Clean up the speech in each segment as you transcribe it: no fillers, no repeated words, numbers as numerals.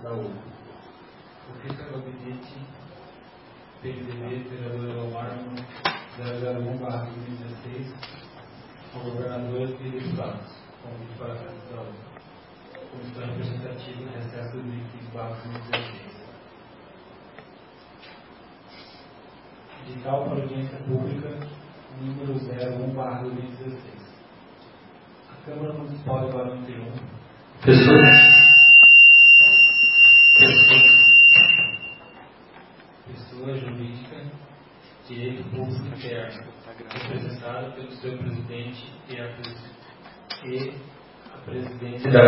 da outra. Ofício ao gabinete PMDB, vereador Elomar, 001/2016, ao governador e deputados. Convite para a festa da outra. Comissão representativa, recesso 2015/2016. Edital para audiência pública, número 01/2016. A Câmara Municipal de Barão de Triunfo. Pessoa jurídica, direito público interno, representada pelo seu presidente e a presidência da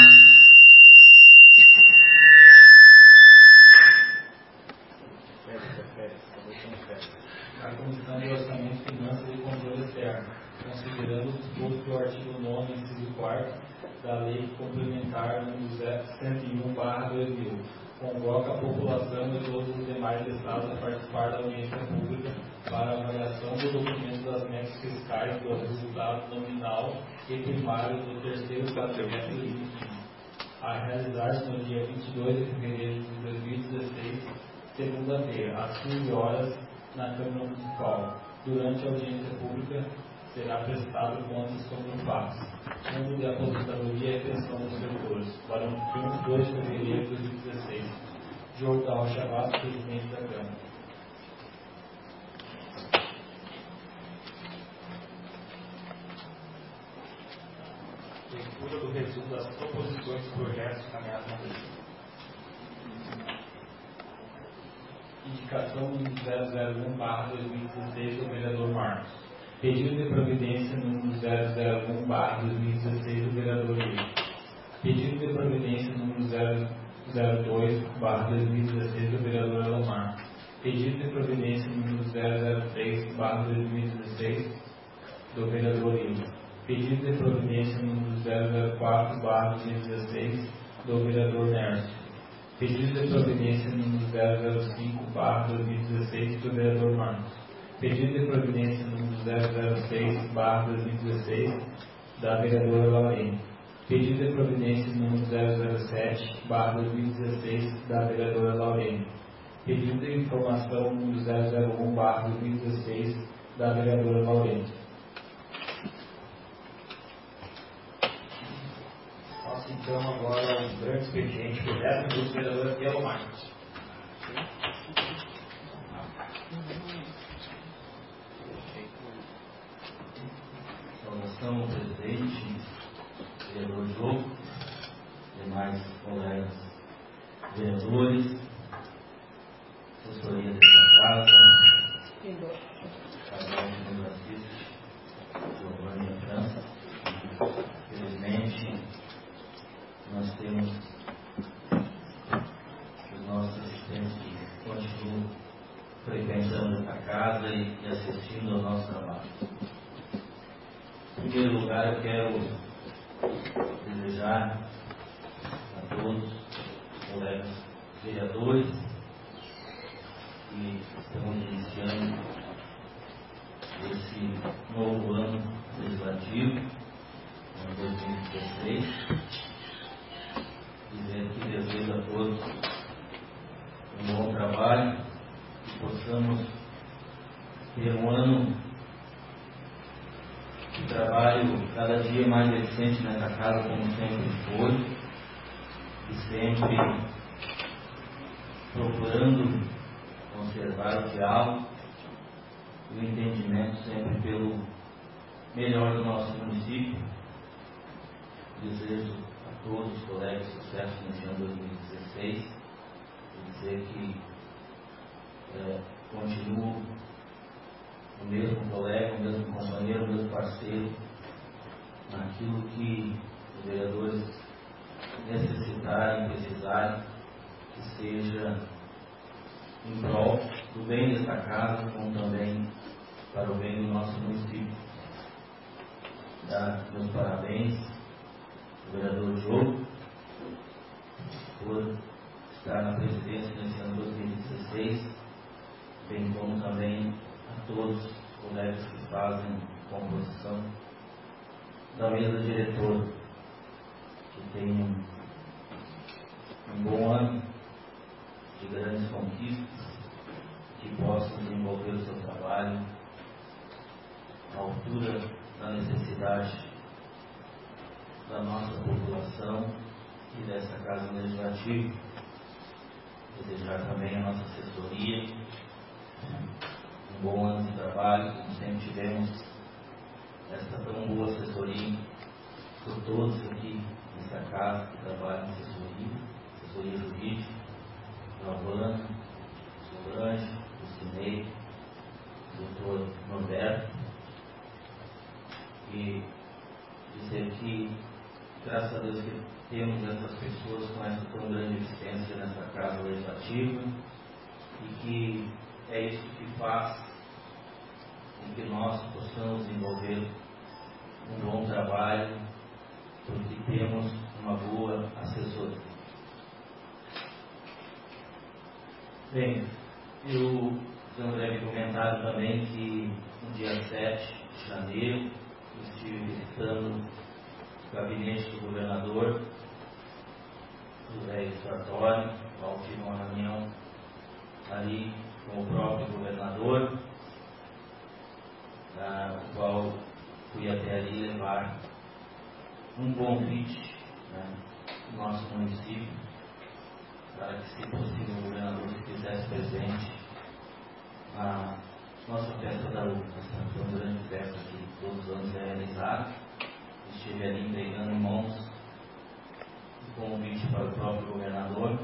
Comissão de Orçamento, Finanças e Controle Externo, considerando o disposto do artigo 9º, inciso 4º da Lei Complementar nº 101/2000, convoca a população e todos os demais estados a participar da audiência pública para avaliação do documento das metas fiscais do resultado nominal e primário do terceiro quadrimestre de 2015, a realizar-se no dia 22 de fevereiro de 2016, segunda-feira, às 15 horas, na Câmara Municipal. Durante a audiência pública, será prestado contas sobre o fato. Fundo de aposentadoria e pensão dos servidores. Para o 2 de fevereiro de 2016. Diogo da Rocha Vaz, presidente da Câmara. Leitura do resumo das proposições e projetos encaminhados na lei. Indicação número 001/2016 do vereador Marcos. Pedido de providência número 001/2016 do vereador Lima. Pedido de providência número 002/2016 do vereador Elomar. Pedido de providência número 003/2016 do vereador Lima. Pedido de providência número 004/2016 do vereador Nércio. Pedido de providência número 005/2016 do vereador Marcos. Pedido de providência número 006/2016 da vereadora Laurene. Pedido de providência número 007/2016 da vereadora Laurene. Pedido de informação número 001/2016 da vereadora Laurene. Passo então agora um grande expediente por 10 minutos, vereadora Elomar. Saudação ao presidente, vereador Diogo, demais colegas vereadores, assessoria desta casa, casal de democracistas, Giovanni e França. Felizmente, nós temos os nossos assistentes que continuam frequentando esta casa e assistindo ao nosso trabalho. Em primeiro lugar, eu quero desejar a todos os colegas vereadores que estamos iniciando esse novo ano legislativo, ano 2016, dizer que desejo a todos um bom trabalho, que possamos ter um ano de trabalho cada dia mais eficiente nessa casa, como sempre foi, e sempre procurando conservar o diálogo e o entendimento sempre pelo melhor do nosso município. Desejo a todos os colegas sucesso nesse ano 2016 e dizer que continuo o mesmo colega, o mesmo companheiro, o mesmo parceiro naquilo que os vereadores necessitarem, precisarem, que seja em prol do bem desta casa, como também para o bem do nosso município. Dar meus parabéns ao vereador Diogo por estar na presidência nesse ano 2016, bem como também a todos os colegas que fazem composição da mesa diretora, que tenham um bom ano de grandes conquistas, que possam desenvolver o seu trabalho à altura da necessidade da nossa população e dessa Casa Legislativa. Desejar também a nossa assessoria um bom ano de trabalho, como sempre tivemos esta tão boa assessoria por todos aqui nessa casa que trabalham em assessoria jurídica, Giovana, Solange, Lucinei, Dr. Norberto, e dizer que, graças a Deus, que temos essas pessoas com essa tão grande existência nessa Casa Legislativa, e que é isso que faz com que nós possamos desenvolver um bom trabalho, porque temos uma boa assessoria. Bem, eu fiz um breve comentário também que no dia 7 de janeiro eu estive visitando o gabinete do governador José Sartori, qual tive uma reunião ali com o próprio governador, o qual fui até ali levar um convite do nosso município para que, se possível, o governador se fizesse presente na nossa festa da uva, essa tão grande festa que todos os anos é realizada. Estive ali entregando em mãos o convite para o próprio governador,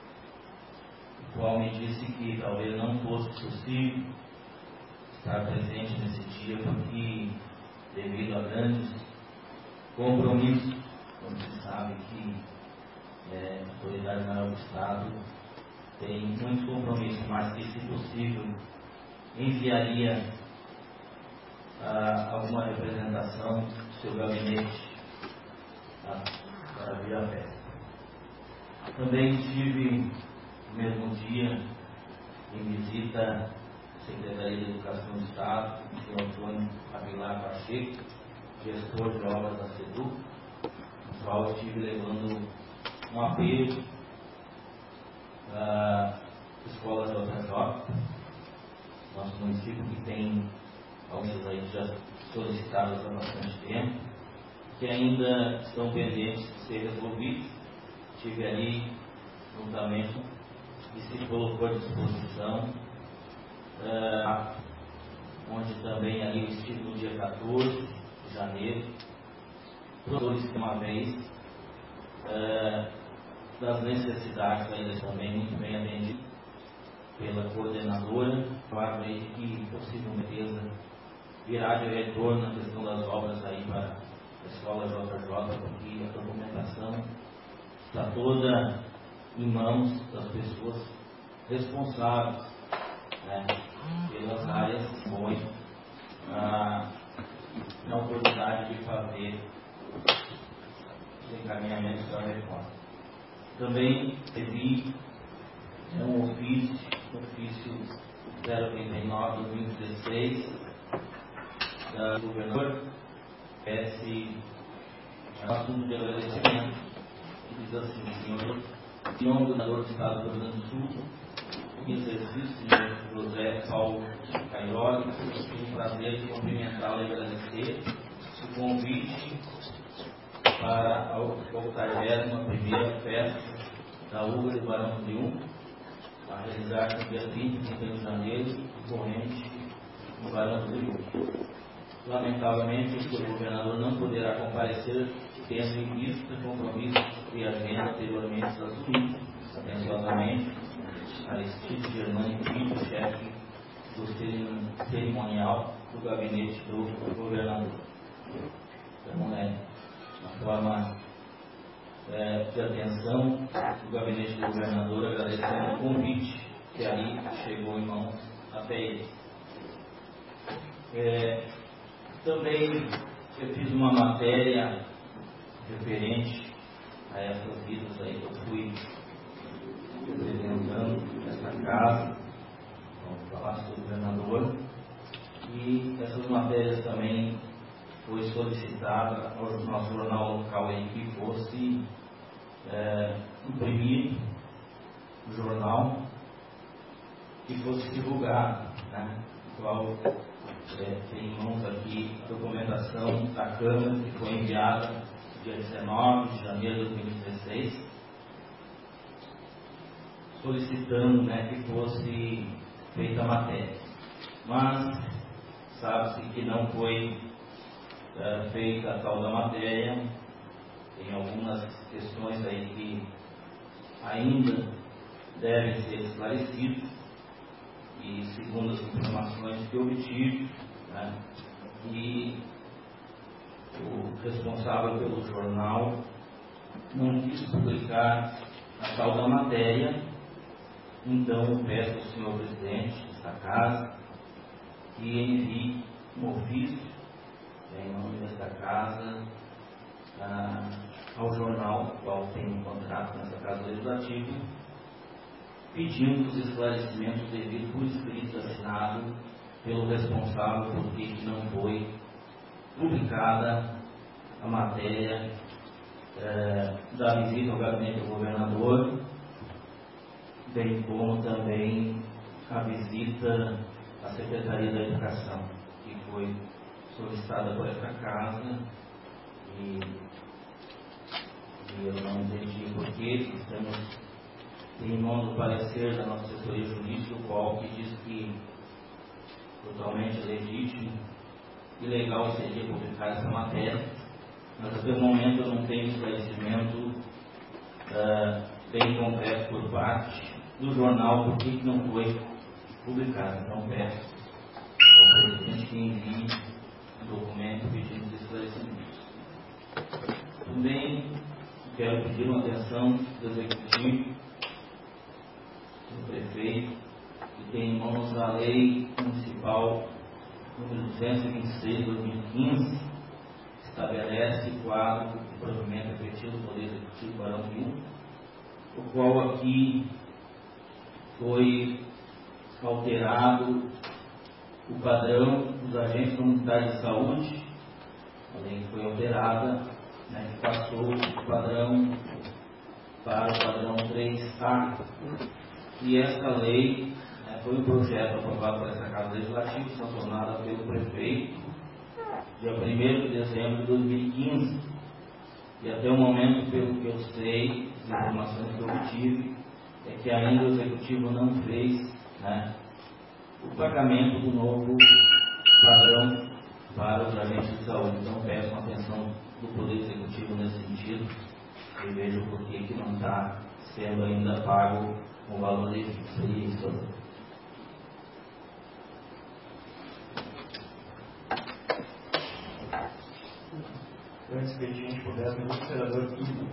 o qual me disse que talvez não fosse possível estar presente nesse dia, porque, devido a grandes compromissos, como se sabe que a autoridade maior do Estado tem muitos compromissos, mas que, se possível, enviaria alguma representação do seu gabinete para vir à festa. Também estive no mesmo dia em visita à Secretaria de Educação do Estado, o senhor Antônio Aguilar Pacheco, gestor de obras da SEDUC, no qual estive levando um apelo à Escola JJ, nosso município, que tem algumas aí já solicitadas há bastante tempo, que ainda estão pendentes de ser resolvidos. Estive ali juntamente e se colocou à disposição, onde também ali eu estive no dia 14 de janeiro, solicitando uma vez das necessidades ainda também muito bem atendidas pela coordenadora, claro aí que possivelmente virá de retorno na questão das obras aí para a Escola JJ, porque a documentação está toda em mãos das pessoas responsáveis pelas áreas que põem na autoridade de fazer os encaminhamentos da reforma. Também recebi um ofício 089/2016 da governadora, esse assunto de agradecimento, que diz assim: senhor, em nome do governador do Estado do Rio Grande do Sul, em exercício, senhor José Paulo Cairoli, tenho o prazer de cumprimentá-lo e agradecer o convite para a 81ª festa da uva de Barão do Triunfo, a realizar no dia 30 e 31 de janeiro, corrente no Barão do Triunfo. Lamentavelmente, o governador não poderá comparecer, tendo em vista compromissos e agenda anteriormente assumidos. Atenciosamente, Aristide Germani Filho, chefe do cerimonial do gabinete do governador. Então, uma forma de atenção do gabinete do governador, agradecendo o convite que ali chegou em mãos até ele. Também eu fiz uma matéria referente a essas vidas aí que eu fui representando nessa casa, no Palácio do Governador, e essas matérias também foi solicitada ao nosso jornal local aí que fosse imprimir no jornal que fosse divulgado, né? Qual tem em mãos aqui a documentação da Câmara que foi enviada dia 19 de janeiro de 2016, solicitando, né, que fosse feita a matéria. Mas sabe-se que não foi feita a tal da matéria. Tem algumas questões aí que ainda devem ser esclarecidas, e segundo as informações que eu obtive, né, que o responsável pelo jornal não quis publicar a tal da matéria. Então eu peço ao senhor presidente desta casa que envie um ofício em nome desta casa ao jornal, qual tem um contrato nessa casa legislativa, pedindo os esclarecimentos devidos por escrito assinado pelo responsável por que não foi publicada a matéria da visita ao gabinete do governador, bem como também a visita à Secretaria da Educação, que foi solicitada por esta casa, e eu não entendi porquê. Estamos em mão do parecer da nossa assessoria jurídica, o qual que diz que totalmente legítimo e legal seria publicar essa matéria, mas até o momento eu não tenho esclarecimento bem concreto por parte do jornal por que não foi publicado. Então peço ao presidente que envie um documento pedindo esclarecimentos. Também quero pedir uma atenção do executivo, do prefeito, que tem em mãos a lei municipal número 226 de 2015, que estabelece o quadro de provimento efetivo do Poder Executivo para o 1, o qual aqui foi alterado o padrão dos agentes comunitários de saúde. A lei foi alterada, né, que passou o padrão para o padrão 3A. E esta lei foi um projeto aprovado por essa Casa Legislativa, sancionada pelo prefeito, dia 1º de dezembro de 2015. E até o momento, pelo que eu sei, as informações que eu obtive, é que ainda o Executivo não fez, né, o pagamento do novo padrão para os agentes de saúde. Então peço uma atenção do Poder Executivo nesse sentido, e vejo por que não está sendo ainda pago o valor devido. Seria isso. Antes que a gente pudesse, o senador Kiko.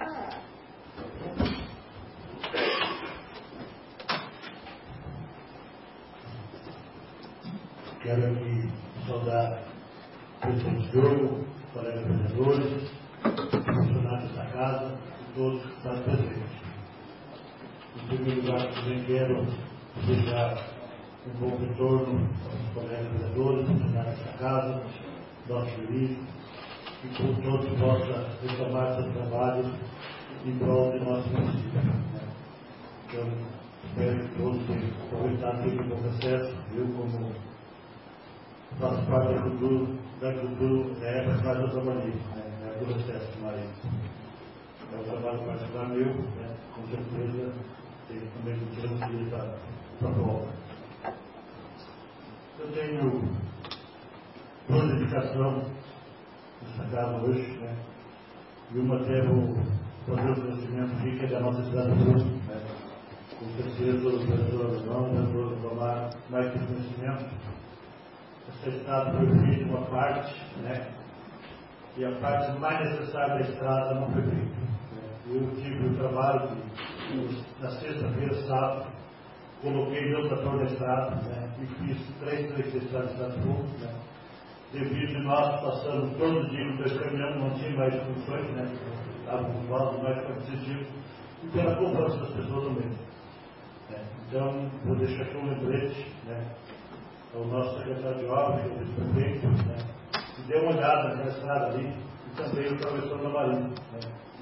Quero aqui saudar o presidente Diogo, colegas vereadores, funcionários da casa e todos que estão presentes. Em primeiro lugar, também quero desejar um bom retorno aos colegas vereadores, funcionários da casa, nosso jurídico, e que todos possam retomar seu trabalho em prol de nosso município. Então, espero que todos tenham aproveitado aquele bom processo. Eu, como faço parte da cultura, é época que nós não trabalhamos, é do processo, mas é um trabalho particular meu, com certeza, tem também um tiro para a volta. Eu tenho duas indicações nessa casa hoje, e uma até vou fazer o conhecimento aqui, que é da nossa cidade de Sul, com certeza o vereador Alemão, o vereador Romar, mais que conhecimento. Essa estrada foi feita uma parte, e a parte mais necessária da estrada não foi feita. Eu tive o trabalho de, na sexta-feira, sábado, coloquei meu trator na estrada, e fiz 3 trechos de estrada de Estado Público, devido a nós passando todo dia com 2 caminhões, não tinha mais funções, estava com valdo mais para decidir, e pela cobrança das pessoas também. Então, vou deixar aqui um lembrete, ao nosso secretário de obras, que é o vice-prefeito, que dê uma olhada na estrada ali, e também o professor da Marinha.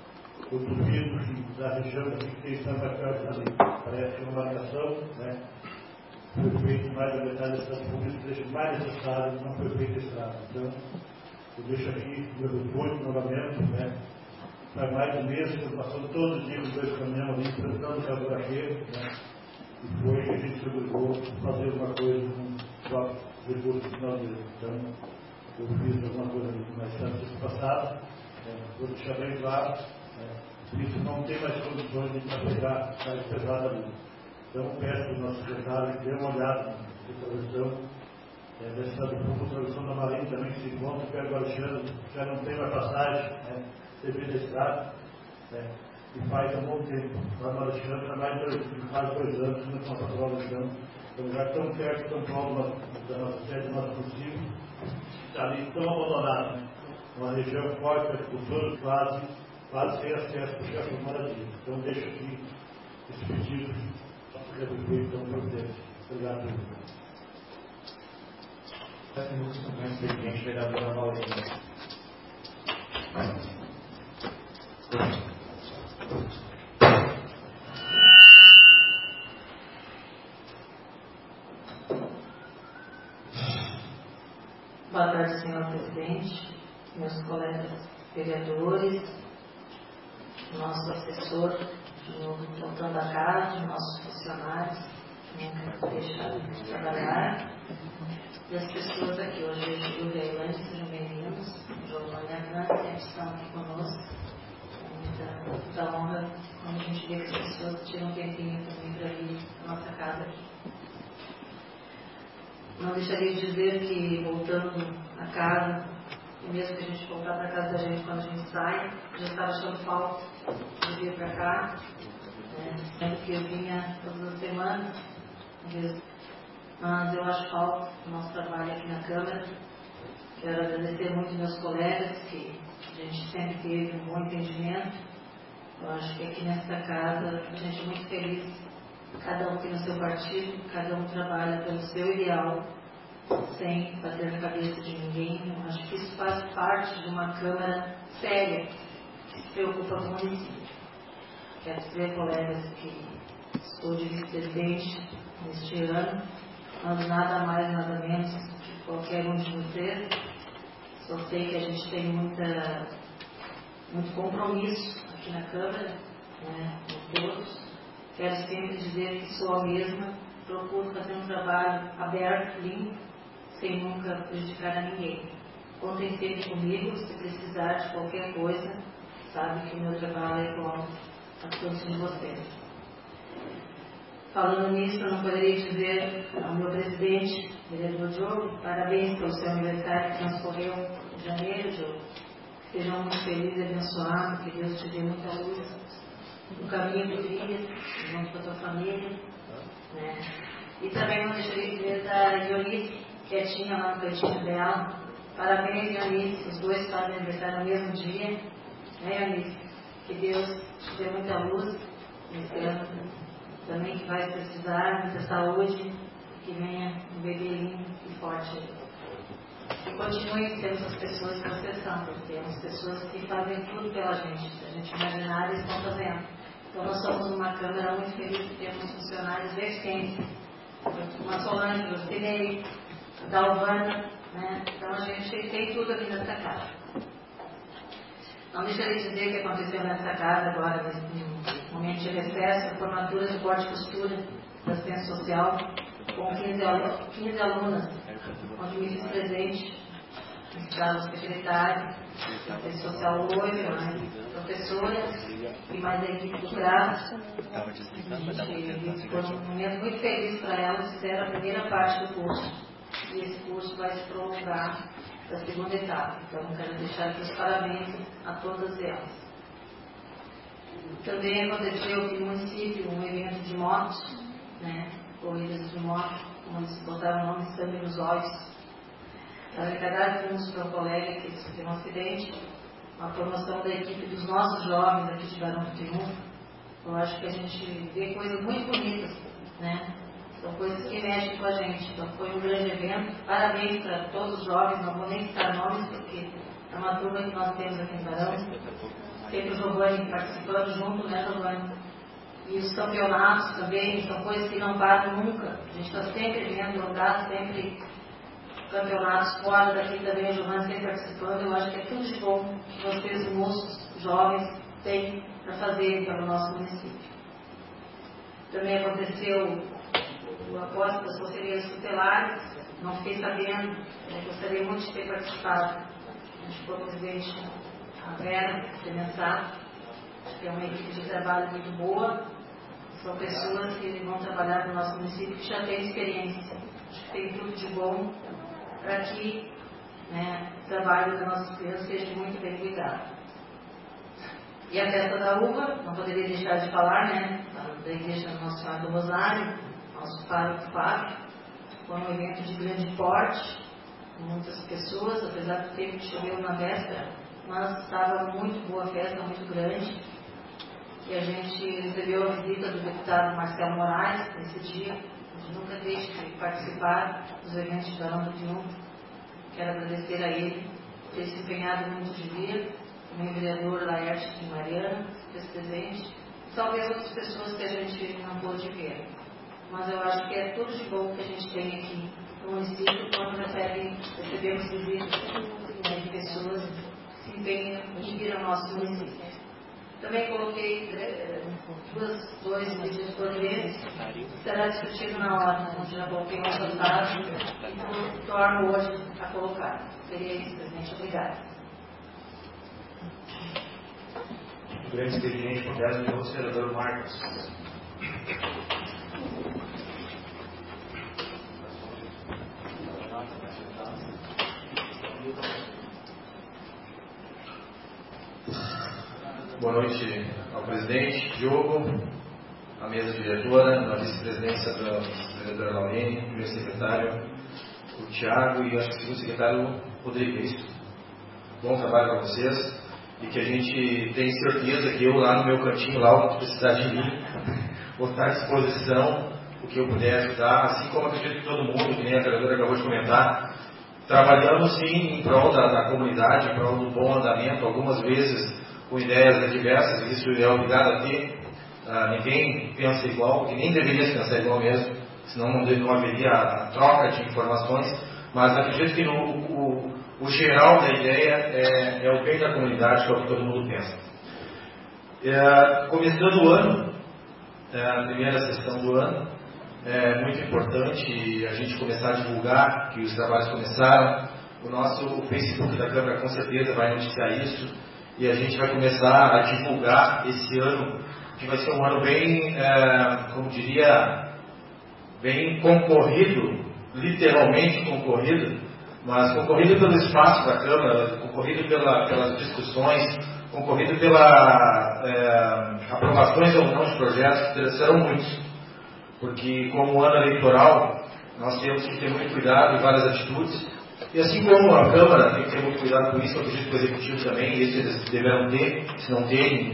eu duvido que da região aqui que tem Santa Câmara ali, parece uma marcação, né? Foi feito mais da metade da cidade pública, deixa mais necessário, não foi feita estrada. Então, eu deixo aqui meu repúdio novamente, né? Faz mais de um mês que eu passando todos os dias 2 caminhões ali, enfrentando o carboraqueiro, né? E foi que a gente se obrigou a fazer uma coisa com os próprios recursos que nós temos. Então, eu fiz alguma coisa mais tempo passado, vou deixar bem claro, isso não tem mais condições de pegar mais pesado ali. Então, peço para o nosso secretário que dê uma olhada na declaração da Estrada Pública, a tradução da Marinha também que se encontra, perto do Alexandre, já não tem mais passagem, devido à estrada, e faz um bom tempo. Lá no Alexandre, há mais de quase 2 anos, que nós estamos a Alexandre, então já tão perto de São Paulo, da nossa sede, do nosso município, está ali tão abandonado, uma região forte, agricultura, quase sem acesso para chegar para moradia. Então, deixo aqui esse pedido para o prefeito tão providência. Obrigado, presidente. 7 minutos para o presidente, vereadora Valdemar. Boa tarde, senhor presidente, meus colegas vereadores, nosso assessor, de novo voltando a casa, nossos funcionários, que nunca deixaram de trabalhar, e as pessoas aqui hoje, Júlia e Elaine, sejam bem-vindos, Giovanni e a Ana, sempre estão aqui conosco, é muita honra quando a gente vê que as pessoas tiram um tempinho também para vir à nossa casa aqui. Não deixaria de dizer que, voltando a casa, e mesmo que a gente voltar para casa da gente quando a gente sai, já estava achando falta de vir para cá, sendo que eu vinha todas as semanas, mas eu acho falta do nosso trabalho aqui na Câmara. Quero agradecer muito meus colegas, que a gente sempre teve um bom entendimento. Eu acho que aqui nesta casa a gente é muito feliz. Cada um tem o seu partido, cada um trabalha pelo seu ideal, sem bater na cabeça de ninguém. Eu acho que isso faz parte de uma Câmara séria, que se preocupa com o município. Quero dizer, colegas, que estou de vice-presidente neste ano, mas nada mais, nada menos que qualquer um de vocês. Só sei que a gente tem muito compromisso aqui na Câmara, com todos. Quero sempre dizer que sou a mesma, procuro fazer um trabalho aberto, limpo, sem nunca prejudicar a ninguém. Contem sempre comigo, se precisar de qualquer coisa, sabe que o meu trabalho é igual a todos de vocês. Falando nisso, eu não poderia dizer ao meu presidente, vereador Diogo, parabéns pelo seu aniversário que transcorreu em janeiro, Diogo. Sejam muito felizes e abençoados, que Deus te dê muita luz no caminho que trilha, junto com a tua família, E também não deixaria de dizer da Ionice, quietinha lá no cantinho dela. Parabéns, Ionice, os dois fazem aniversário no mesmo dia, Ionice? Que Deus te dê muita luz nesse ano também, que vai precisar, muita saúde, que venha um bebê lindo e forte. E continue sendo essas pessoas que vocês são, porque temos pessoas que fazem tudo pela gente. Se a gente imaginar, eles estão fazendo. Então, nós somos uma Câmara muito feliz que temos funcionários de eficiência. Uma Solange, eu Cinei, da Alvana, Então, a gente tem tudo aqui nessa casa. Não deixaria de dizer que aconteceu nessa casa agora, nesse momento de recesso, a formatura de corte e costura da assistência social, com 15 alunas, onde me fiz presente, estava o secretário, assistência social hoje, professoras e mais a equipe do CRAS. Foi um momento muito feliz para elas, fizeram a primeira parte do curso. E esse curso vai se prolongar da segunda etapa. Então, quero deixar aqui os parabéns a todas elas. Também aconteceu aqui no município um evento de motos, corridas de moto, como eles botaram o nome Sangue nos Olhos. Arrecadaram fundos para um colega que sofreu um acidente, uma promoção da equipe dos nossos jovens aqui de Barão do Triunfo. Eu acho que a gente vê coisas muito bonitas, São coisas que mexem com a gente. Então foi um grande evento. Parabéns para todos os jovens, não vou nem citar nomes, porque é uma turma que nós temos aqui em Barão. sempre o Giovanni participando junto, né, Giovanni? E os campeonatos também são coisas que não param nunca. A gente está sempre vendo rodar, sempre campeonatos fora daqui também, o Giovanni sempre participando. Eu acho que é tudo de bom que vocês, moços, jovens, têm para fazer pelo nosso município. Também aconteceu o aposta das conselheiras tutelares, não fiquei sabendo, gostaria muito de ter participado. A gente ficou presidente a Vera Clemensato, acho que é uma equipe de trabalho muito boa, são pessoas que vão trabalhar no nosso município que já têm experiência, acho que tem tudo de bom para que, né, o trabalho das nossas crianças seja muito bem cuidado. E a festa da uva, não poderia deixar de falar, né, da igreja Nossa Senhora do Rosário, nosso pároco Fábio, foi um evento de grande porte, com muitas pessoas, apesar do tempo que choveu na véspera, mas estava muito boa a festa, muito grande, e a gente recebeu a visita do deputado Marcelo Moraes nesse dia. A gente nunca deixa de participar dos eventos de Barão do Triunfo. Quero agradecer a ele por ter se empenhado muito de vir, também o vereador Laerte de Mariana, que fez presente, talvez outras pessoas que a gente não pôde ver. Mas eu acho que é tudo de bom que a gente tem aqui no município quando recebemos visitas, né, de pessoas que se empenham em vir ao nosso município. Também coloquei dois pedidos por vez, será discutido na hora, onde já coloquei no passado e torno hoje a colocar. Seria isso, presidente. Obrigada. Grande expediente, por 10 minutos, vereador Marcos. Boa noite ao presidente Diogo, à mesa diretora, na vice-presidência da vereadora Laurene, primeiro secretário, o Tiago e acho que o segundo secretário, o Rodrigo. É isso? Bom trabalho para vocês e que a gente tem certeza que eu lá no meu cantinho, lá onde precisar de mim, vou estar à disposição, o que eu puder ajudar, assim como acredito que todo mundo, que nem a vereadora acabou de comentar, trabalhamos sim em prol da comunidade, em prol do bom andamento, algumas vezes com ideias adversas, isso é obrigado a ter. Ninguém pensa igual, porque nem deveria se pensar igual mesmo, senão não haveria a troca de informações, mas acredito que o geral da ideia é o bem da comunidade, que é o que todo mundo pensa. Começando o ano, a primeira sessão do ano, é muito importante a gente começar a divulgar que os trabalhos começaram. O Facebook da Câmara com certeza vai noticiar isso. E a gente vai começar a divulgar esse ano, que vai ser um ano bem, como diria, bem concorrido, literalmente concorrido, mas concorrido pelo espaço da Câmara, concorrido pelas discussões, concorrido pela aprovações ou não de projetos, que serão muitos. Porque como ano eleitoral, nós temos que ter muito cuidado em várias atitudes. E assim como a Câmara tem que ter muito cuidado com isso, eu acredito que o Executivo também, eles deverão ter, se não terem,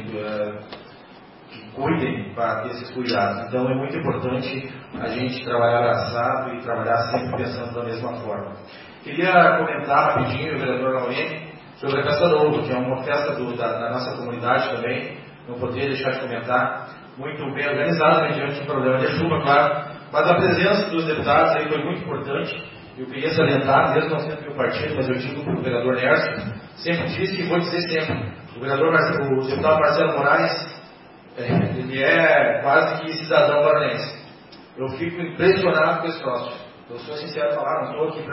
que cuidem para ter esses cuidados. Então é muito importante a gente trabalhar abraçado e trabalhar sempre pensando da mesma forma. Queria comentar rapidinho, o vereador Laurene, sobre a Festa da Uva, que é uma festa da nossa comunidade também, não poderia deixar de comentar, muito bem organizada, mediante um problema de chuva, claro, mas a presença dos deputados aí foi muito importante. Eu queria salientar, mesmo não sendo meu partido, mas eu digo para o vereador Nércio, sempre disse e vou dizer sempre, o deputado Marcelo Moraes, ele é quase que cidadão baranense. Eu fico impressionado com esse troço. Eu sou sincero em falar, não estou aqui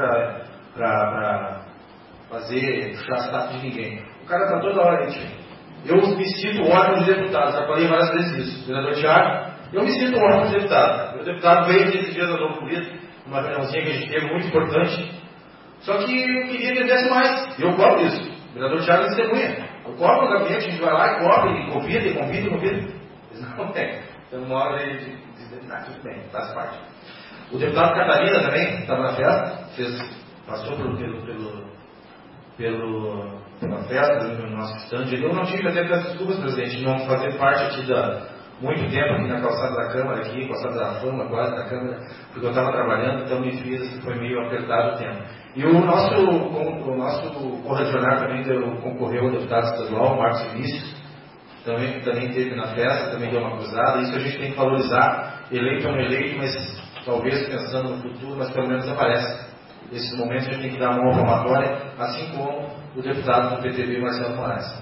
para puxar saco de ninguém. O cara está toda hora aí. Eu me sinto órgão de deputado, já falei várias vezes isso. Vereador Tiago, eu me sinto órgão de deputado. O deputado veio aqui esse dia da Novo Político, uma reuniãozinha que a gente teve muito importante, só que eu queria que ele desse mais, e eu cobro isso. O vereador Thiago é testemunha. Eu cobro no gabinete, a gente vai lá e cobra, e convida. Eles não tem. Então, uma hora de dizer, tudo bem, faz parte. O deputado Catarina também estava na festa, passou pela festa, no nosso stand. Eu não tive até pelas desculpas, presidente, não fazer parte aqui muito tempo aqui na calçada da Câmara, calçada da Fama, quase da Câmara, porque eu estava trabalhando, então me fiz, foi meio apertado o tempo. E o nosso correligionário também concorreu ao deputado estadual, Marcos Vinícius, também teve na festa, também deu uma cruzada. Isso a gente tem que valorizar. Eleito ou não eleito, mas talvez pensando no futuro, mas pelo menos aparece. Nesses momentos a gente tem que dar uma palmatória, assim como o deputado do PTB, Marcelo Moraes.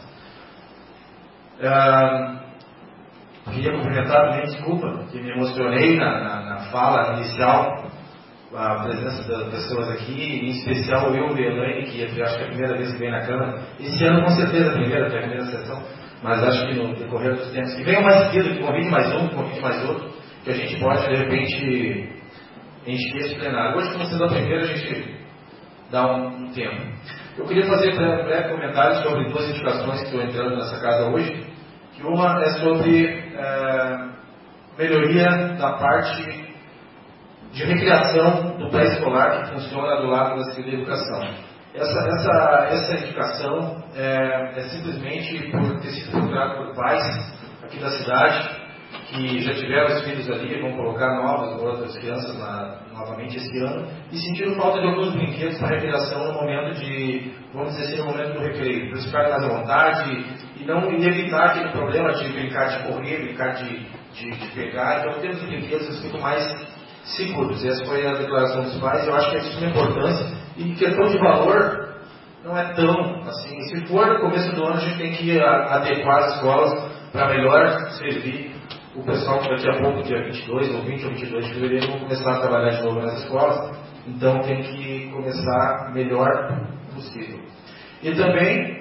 Queria cumprimentar também, desculpa, que me emocionei na fala inicial, a presença das pessoas aqui, em especial eu e a Elaine, que acho que é a primeira vez que vem na Câmara. Esse ano com certeza que é a primeira sessão, mas acho que no decorrer dos tempos, que venham mais cedo, que convide mais um, que convide mais outro, que a gente pode, de repente, encher esse plenário. Hoje, como sendo a primeira, a gente dá um tempo. Eu queria fazer um breve comentário sobre duas indicações que estão entrando nessa casa hoje, que uma é sobre melhoria da parte de recreação do pré-escolar que funciona do lado da Secretaria de Educação. Essa indicação é simplesmente por ter sido procurado por pais aqui da cidade que já tiveram os filhos ali, vão colocar outras crianças novamente esse ano, e sentiram falta de alguns brinquedos para recreação no momento de, vamos dizer assim, no momento do recreio, para eles ficarem mais à vontade e evitar aquele problema de brincar de correr, brincar de pegar. Então, temos brinquedos que ficam mais seguros. Essa foi a declaração dos pais. Eu acho que é de suma importância, e questão de valor não é tão assim. Se for no começo do ano, a gente tem que adequar as escolas para melhor servir o pessoal que daqui a pouco, dia 22 ou 20 ou 22 de fevereiro, vão começar a trabalhar de novo nas escolas. Então tem que começar melhor possível. E também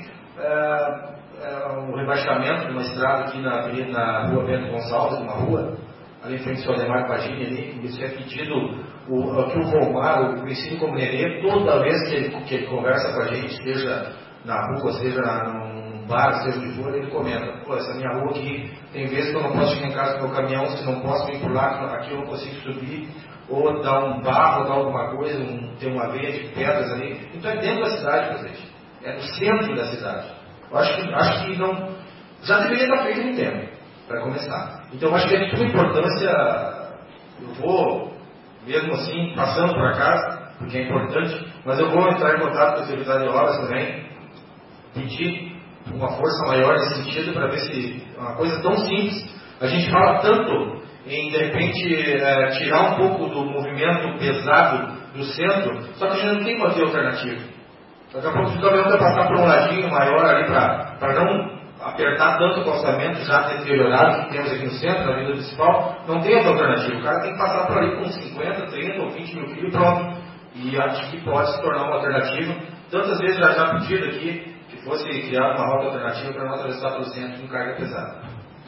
um rebaixamento de uma estrada aqui na rua Bento Gonçalves, uma rua ali em frente ao Ademar Pagini, ali. Isso é pedido que o Volmar, o conhecido como Nenê, toda vez que ele conversa com a gente, seja na rua, seja num bar, seja onde for, ele comenta: pô, essa minha rua aqui, tem vezes que eu não posso chegar em casa com o meu caminhão, se não posso vir por lá, aqui eu não consigo subir, ou dar um barro, ou dar alguma coisa, tem uma veia de pedras ali. Então é dentro da cidade, presidente. É no centro da cidade. Eu acho que não, já deveria estar feito um tempo, para começar. Então eu acho que é de suma importância. Eu vou, mesmo assim, passando para casa, porque é importante, mas eu vou entrar em contato com a Secretaria de Obras também, pedir uma força maior nesse sentido, para ver se uma coisa tão simples, a gente fala tanto em, de repente, tirar um pouco do movimento pesado do centro, só que a gente não tem uma via alternativa. Daqui a pouco o caminhão vai passar por um ladinho maior ali, para não apertar tanto o calçamento já deteriorado que temos aqui no centro, na Avenida Principal. Não tem outra alternativa. O cara tem que passar por ali com 50, 30 ou 20 mil quilos e pronto. E acho que pode se tornar uma alternativa. Tantas vezes já pedido aqui que fosse criada uma rota alternativa para não atravessar pelo centro com carga pesada.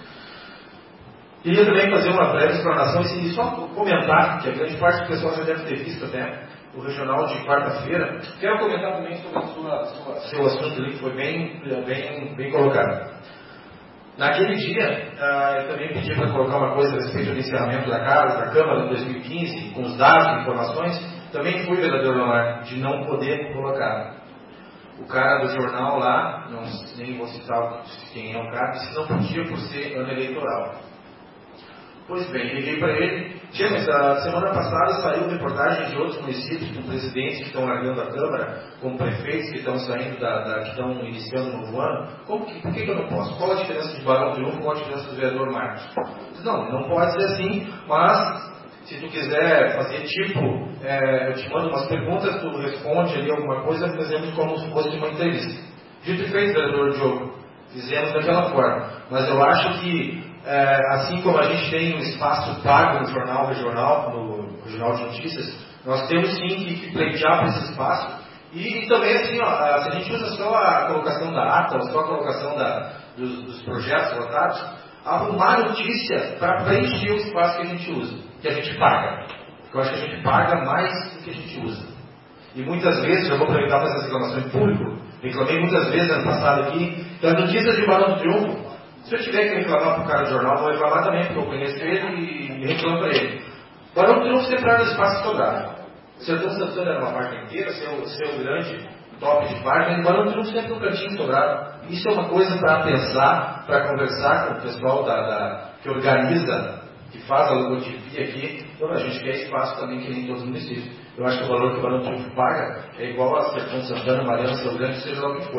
Queria também fazer uma breve explanação e só comentar, que a grande parte do pessoal já deve ter visto até o regional de quarta-feira. Quero comentar também sobre o seu assunto ali, que foi bem colocado. Naquele dia, eu também pedi para colocar uma coisa a respeito do encerramento da Câmara de 2015, com os dados e informações. Também fui, vereador Leonardo, de não poder colocar. O cara do jornal lá, nem vou citar quem é o cara, disse que não podia por ser ano eleitoral. Pois bem, liguei para ele. Mas a semana passada saiu reportagem de outros municípios com presidentes que estão largando a Câmara, com prefeitos que estão saindo que estão iniciando um novo ano. Por que eu não posso? Qual a diferença de Barão Triunfo? Qual a diferença do vereador Marcos? Não pode ser assim, mas se tu quiser fazer eu te mando umas perguntas, tu responde ali alguma coisa, fazemos como se fosse uma entrevista. Dito e feito, vereador Diogo, fizemos daquela forma. Mas eu acho que assim como a gente tem um espaço pago no jornal regional, no Regional de Notícias, nós temos sim que pleitear para esse espaço. E também, assim, se a gente usa só a colocação da ata, ou só a colocação dos projetos votados, arrumar notícia para preencher o espaço que a gente usa, que a gente paga. Porque eu acho que a gente paga mais do que a gente usa. E muitas vezes, eu vou aproveitar para essa reclamação em público, reclamei muitas vezes ano passado aqui, das notícias de Barão do Triunfo. Se eu tiver que reclamar para o cara do jornal, vou reclamar também, porque eu conheço ele e reclamo para ele. Barão do Triunfo sempre era no espaço sobrado. O Sertão Santana era uma parte inteira, seu grande top de parte, mas Barão do Triunfo sempre um cantinho sobrado. Isso é uma coisa para pensar, para conversar com o pessoal que organiza, que faz a logotipia aqui. Então a gente quer espaço também, que nem em todos os municípios. Eu acho que o valor que o Barão do Triunfo paga é igual a Sertão Santana, Mariana, Seu Grande, seja lá o que for.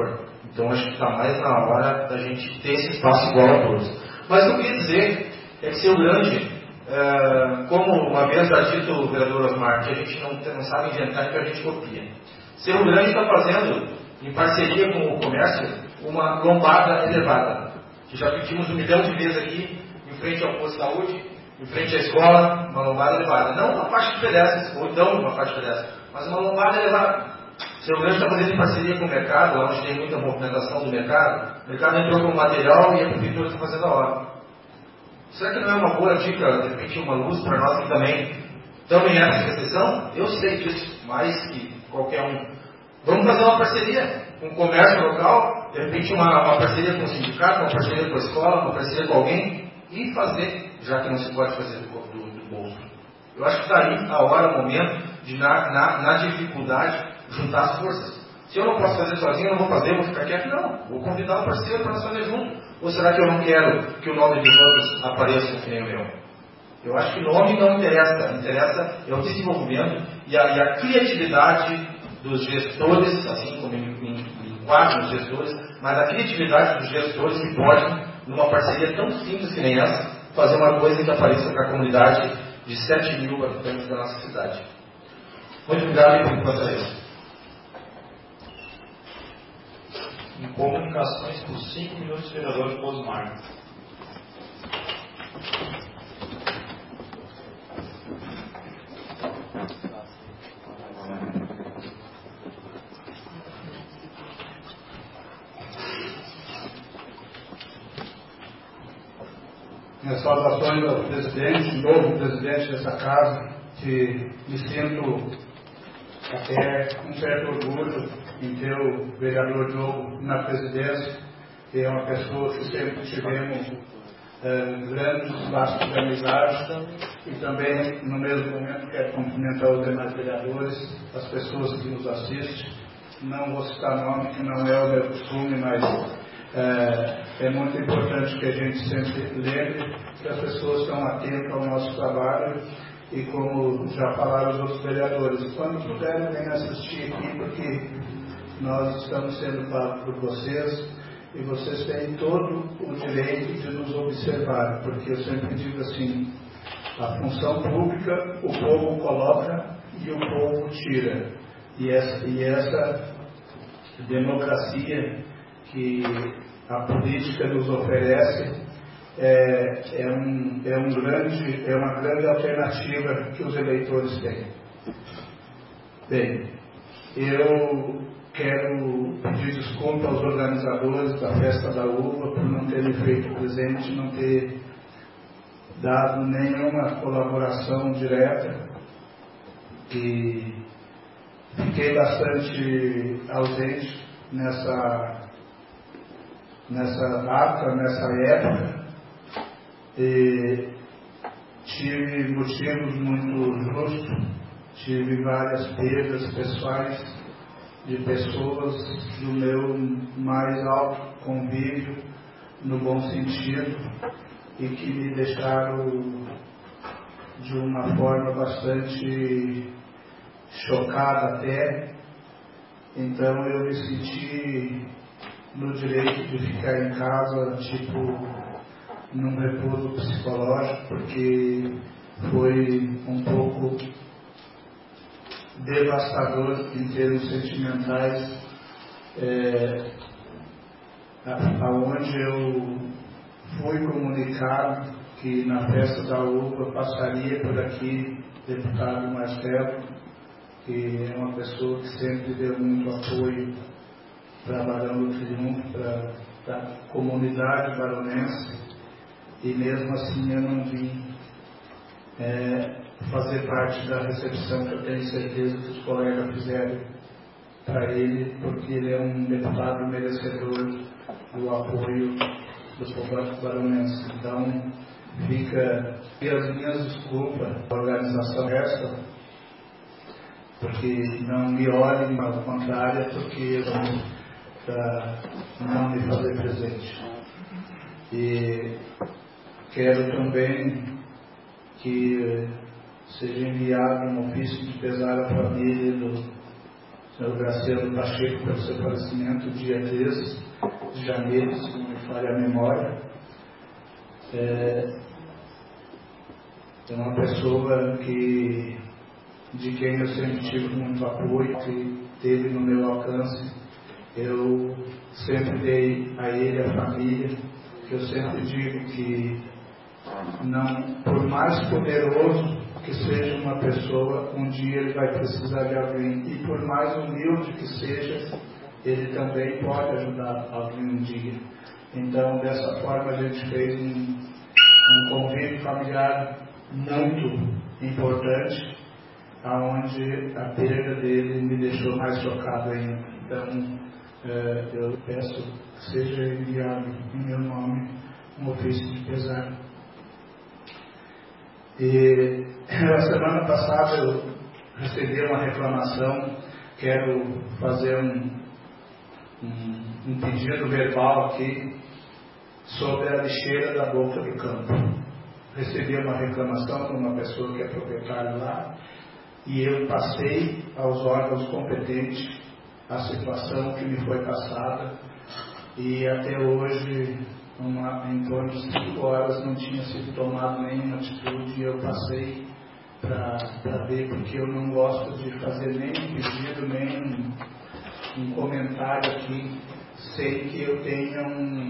Então acho que está mais na hora da gente ter esse espaço igual a todos. Mas o que eu queria dizer é que Cerro Grande, como uma vez já dito o vereador Osmar, que a gente não sabe inventar, que a gente copia. Cerro Grande está fazendo, em parceria com o comércio, uma lombada elevada, que já pedimos 1 milhão de vezes aqui, em frente ao posto de saúde, em frente à escola, uma lombada elevada. Não uma faixa de pedestres, ou então uma faixa de pedestres, mas uma lombada elevada. Cerro Grande está fazendo em parceria com o mercado, onde tem muita movimentação do mercado. O mercado entrou com o material e a prefeitura está fazendo a obra. Será que não é uma boa dica, de repente, uma luz para nós que também estamos em essa recessão? Eu sei disso, mais que qualquer um. Vamos fazer uma parceria com o comércio local, de repente uma parceria com o sindicato, uma parceria com a escola, uma parceria com alguém, e fazer, já que não se pode fazer do bolso. Eu acho que está aí a hora, o momento, de na dificuldade, juntar as forças. Se eu não posso fazer sozinho, eu não vou fazer, eu vou ficar quieto, não. Vou convidar um parceiro para nós fazer junto. Ou será que eu não quero que o nome dos outros apareça que nem o meu? Eu acho que o nome não interessa. Interessa é o desenvolvimento e a criatividade dos gestores, assim como em quadros dos gestores, mas a criatividade dos gestores que podem, numa parceria tão simples que nem essa, fazer uma coisa que apareça para a comunidade de 7 mil habitantes da nossa cidade. Muito obrigado e por enquanto é isso. Em comunicações por 5 minutos, vereador Osmar. Minhas saudações ao presidente, novo presidente dessa casa, que me sinto até com certo orgulho em ter o vereador Diogo na presidência, que é uma pessoa que sempre tivemos grandes laços de amizade, e também, no mesmo momento, quero cumprimentar os demais vereadores, as pessoas que nos assistem. Não vou citar nome, que não é o meu costume, mas é muito importante que a gente sempre lembre que as pessoas estão atentas ao nosso trabalho. E como já falaram os outros vereadores, quando puderem, venham assistir aqui, porque nós estamos sendo pagos por vocês e vocês têm todo o direito de nos observar, porque eu sempre digo assim, a função pública o povo coloca e o povo tira. E essa democracia que a política nos oferece é uma grande alternativa que os eleitores têm. Bem, eu quero pedir desculpa aos organizadores da Festa da Uva por não terem feito presente, não ter dado nenhuma colaboração direta, e fiquei bastante ausente nessa data, nessa época. E tive motivos muito justos, tive várias perdas pessoais de pessoas do meu mais alto convívio, no bom sentido, e que me deixaram de uma forma bastante chocada até. Então eu me senti no direito de ficar em casa, num repouso psicológico, porque foi um pouco devastador em termos sentimentais, aonde eu fui comunicado que na Festa da Uva passaria por aqui deputado Marcelo, que é uma pessoa que sempre deu muito apoio para Barão do Triunfo, para a comunidade baronense. E mesmo assim eu não vim fazer parte da recepção que eu tenho certeza que os colegas fizeram para ele, porque ele é um deputado merecedor do apoio do povo baronense. Então fica as minhas desculpas à organização essa, porque não me olhem ao contrário, porque para não me fazer presente. E quero também que seja enviado um ofício de pesar à família do o Graciano Pacheco, pelo seu falecimento, dia 13 de janeiro, se não me falha a memória. É uma pessoa de quem eu sempre tive muito apoio, que teve no meu alcance. Eu sempre dei a ele, a família, que eu sempre digo que não, por mais poderoso que seja uma pessoa, um dia ele vai precisar de alguém, e por mais humilde que seja, ele também pode ajudar alguém um dia. Então, dessa forma, a gente fez um convívio familiar muito importante, aonde a perda dele me deixou mais chocado ainda. Então, eu peço que seja enviado em meu nome um ofício de pesar. E na semana passada eu recebi uma reclamação, quero fazer um pedido verbal aqui sobre a lixeira da Boca do Campo. Recebi uma reclamação de uma pessoa que é proprietária lá, e eu passei aos órgãos competentes a situação que me foi passada, e até hoje, em torno de 5 horas, não tinha sido tomada nenhuma atitude, e eu passei para ver, porque eu não gosto de fazer nem um pedido, nem um comentário aqui, sem que eu tenha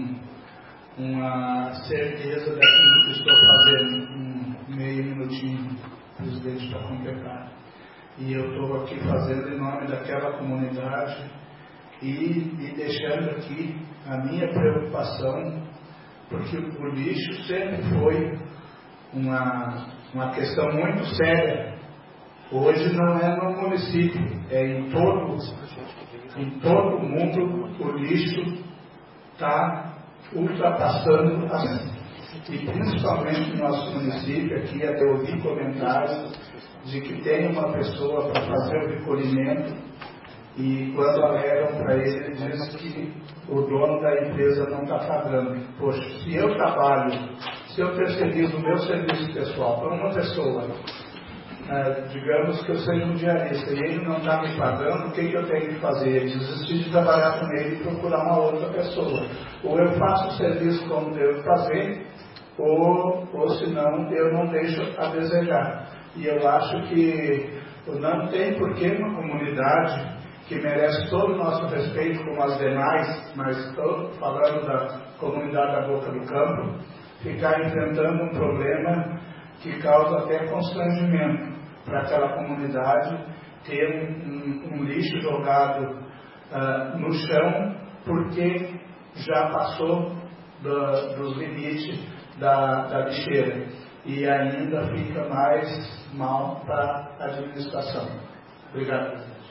uma certeza daquilo que estou fazendo. Meio minutinho, presidente, para completar. E eu estou aqui fazendo em nome daquela comunidade e deixando aqui a minha preocupação, porque o lixo sempre foi uma questão muito séria. Hoje não é no município, é em todo o mundo o lixo está ultrapassando e principalmente no nosso município. Aqui até ouvi comentários de que tem uma pessoa para fazer o recolhimento, e quando alegam para ele diz que o dono da empresa não está pagando. Poxa, se eu trabalho, se eu terceirizo o meu serviço pessoal para uma pessoa, digamos que eu seja um diarista, e ele não está me pagando, o que eu tenho que fazer? Desistir de trabalhar com ele e procurar uma outra pessoa. Ou eu faço o serviço como devo fazer, ou senão eu não deixo a desejar. E eu acho que não tem por que uma comunidade que merece todo o nosso respeito, como as demais, mas estou falando da comunidade da Boca do Campo, ficar enfrentando um problema que causa até constrangimento para aquela comunidade, ter um lixo jogado no chão, porque já passou dos limites da lixeira, e ainda fica mais mal para a administração. Obrigado, presidente.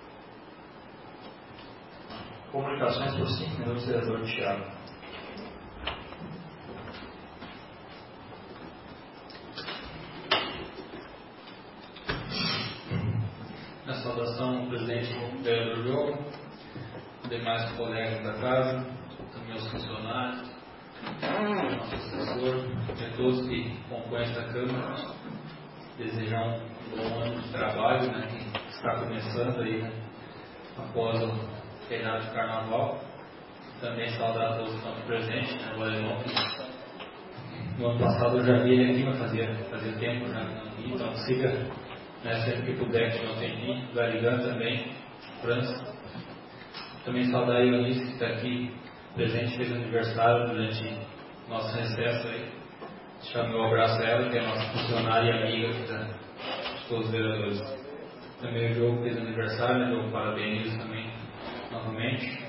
Comunicações por 5 minutos, vereador Thiago. A saudação ao presidente vereador Diogo, demais colegas da casa, meus funcionários, nosso assessor, e todos que compõem esta Câmara. Desejar um bom ano de trabalho, né, que está começando aí, né, após o feriado de Carnaval. Também saudar todos que estão aqui presentes, né, o Alemão, que no ano passado eu já vi ele aqui, mas fazia tempo já que não vi, então siga, né, sempre que puder, que não tem fim. O Garigan também, França. Também saudar a Eunice, que está aqui presente, fez aniversário durante nosso recesso aí. Deixar meu abraço a ela, que é nossa funcionária e amiga de todos os vereadores. Também o Diogo fez aniversário, né? Diogo, parabéns também, novamente.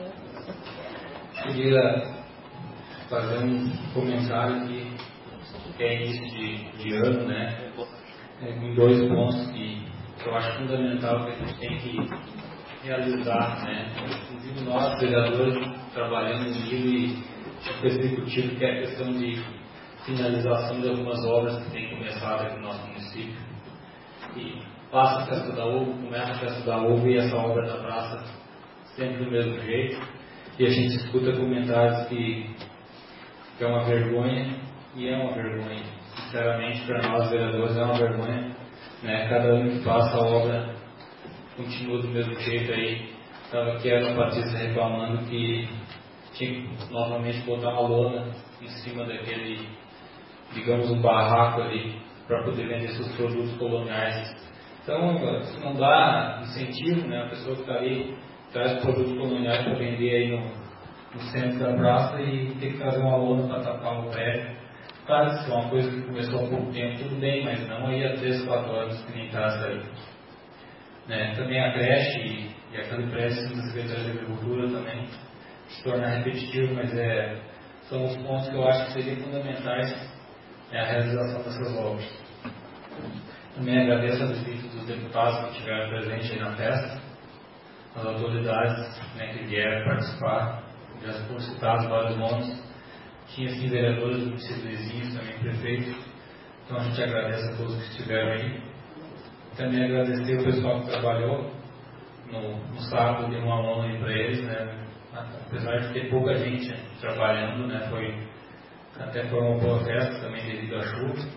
Queria fazer um comentário que é início de ano, né? Em 2 pontos que eu acho fundamental que a gente tem que realizar, né? Inclusive nós, vereadores, trabalhando no nível executivo, que é a questão de finalização de algumas obras que têm começado aqui no nosso município. E passa a Festa da Uva, começa a Festa da Uva, e essa obra da praça sempre do mesmo jeito. E a gente escuta comentários que é uma vergonha, e é uma vergonha. Sinceramente, para nós vereadores é uma vergonha, né? Cada ano que passa a obra continua do mesmo jeito aí. Estava aqui a Patrícia reclamando que tinha que novamente botar uma lona em cima daquele, digamos, um barraco ali, para poder vender seus produtos coloniais. Então, se não dá incentivo, né, a pessoa que está ali traz produtos coloniais para vender aí no centro da praça e tem que fazer uma lona para tapar o prédio. Claro que isso é uma coisa que começou há pouco tempo, tudo bem, mas não aí há 3, 4 anos que nem está aí. Né? Também a creche e aquele prédio da Secretaria de Agricultura também se torna repetitivo, mas são os pontos que eu acho que seriam fundamentais a realização dessas obras. Também agradeço a visita dos deputados que estiveram presentes aí na festa, as autoridades, né, que vieram participar, já foram citados vários nomes. Tinha sim vereadores, municípios vizinhos, também prefeitos. Então a gente agradece a todos que estiveram aí. Também agradecer o pessoal que trabalhou no sábado, deu uma mão aí para eles, né? Apesar de ter pouca gente trabalhando, né? Até foi uma boa festa também devido à chuva.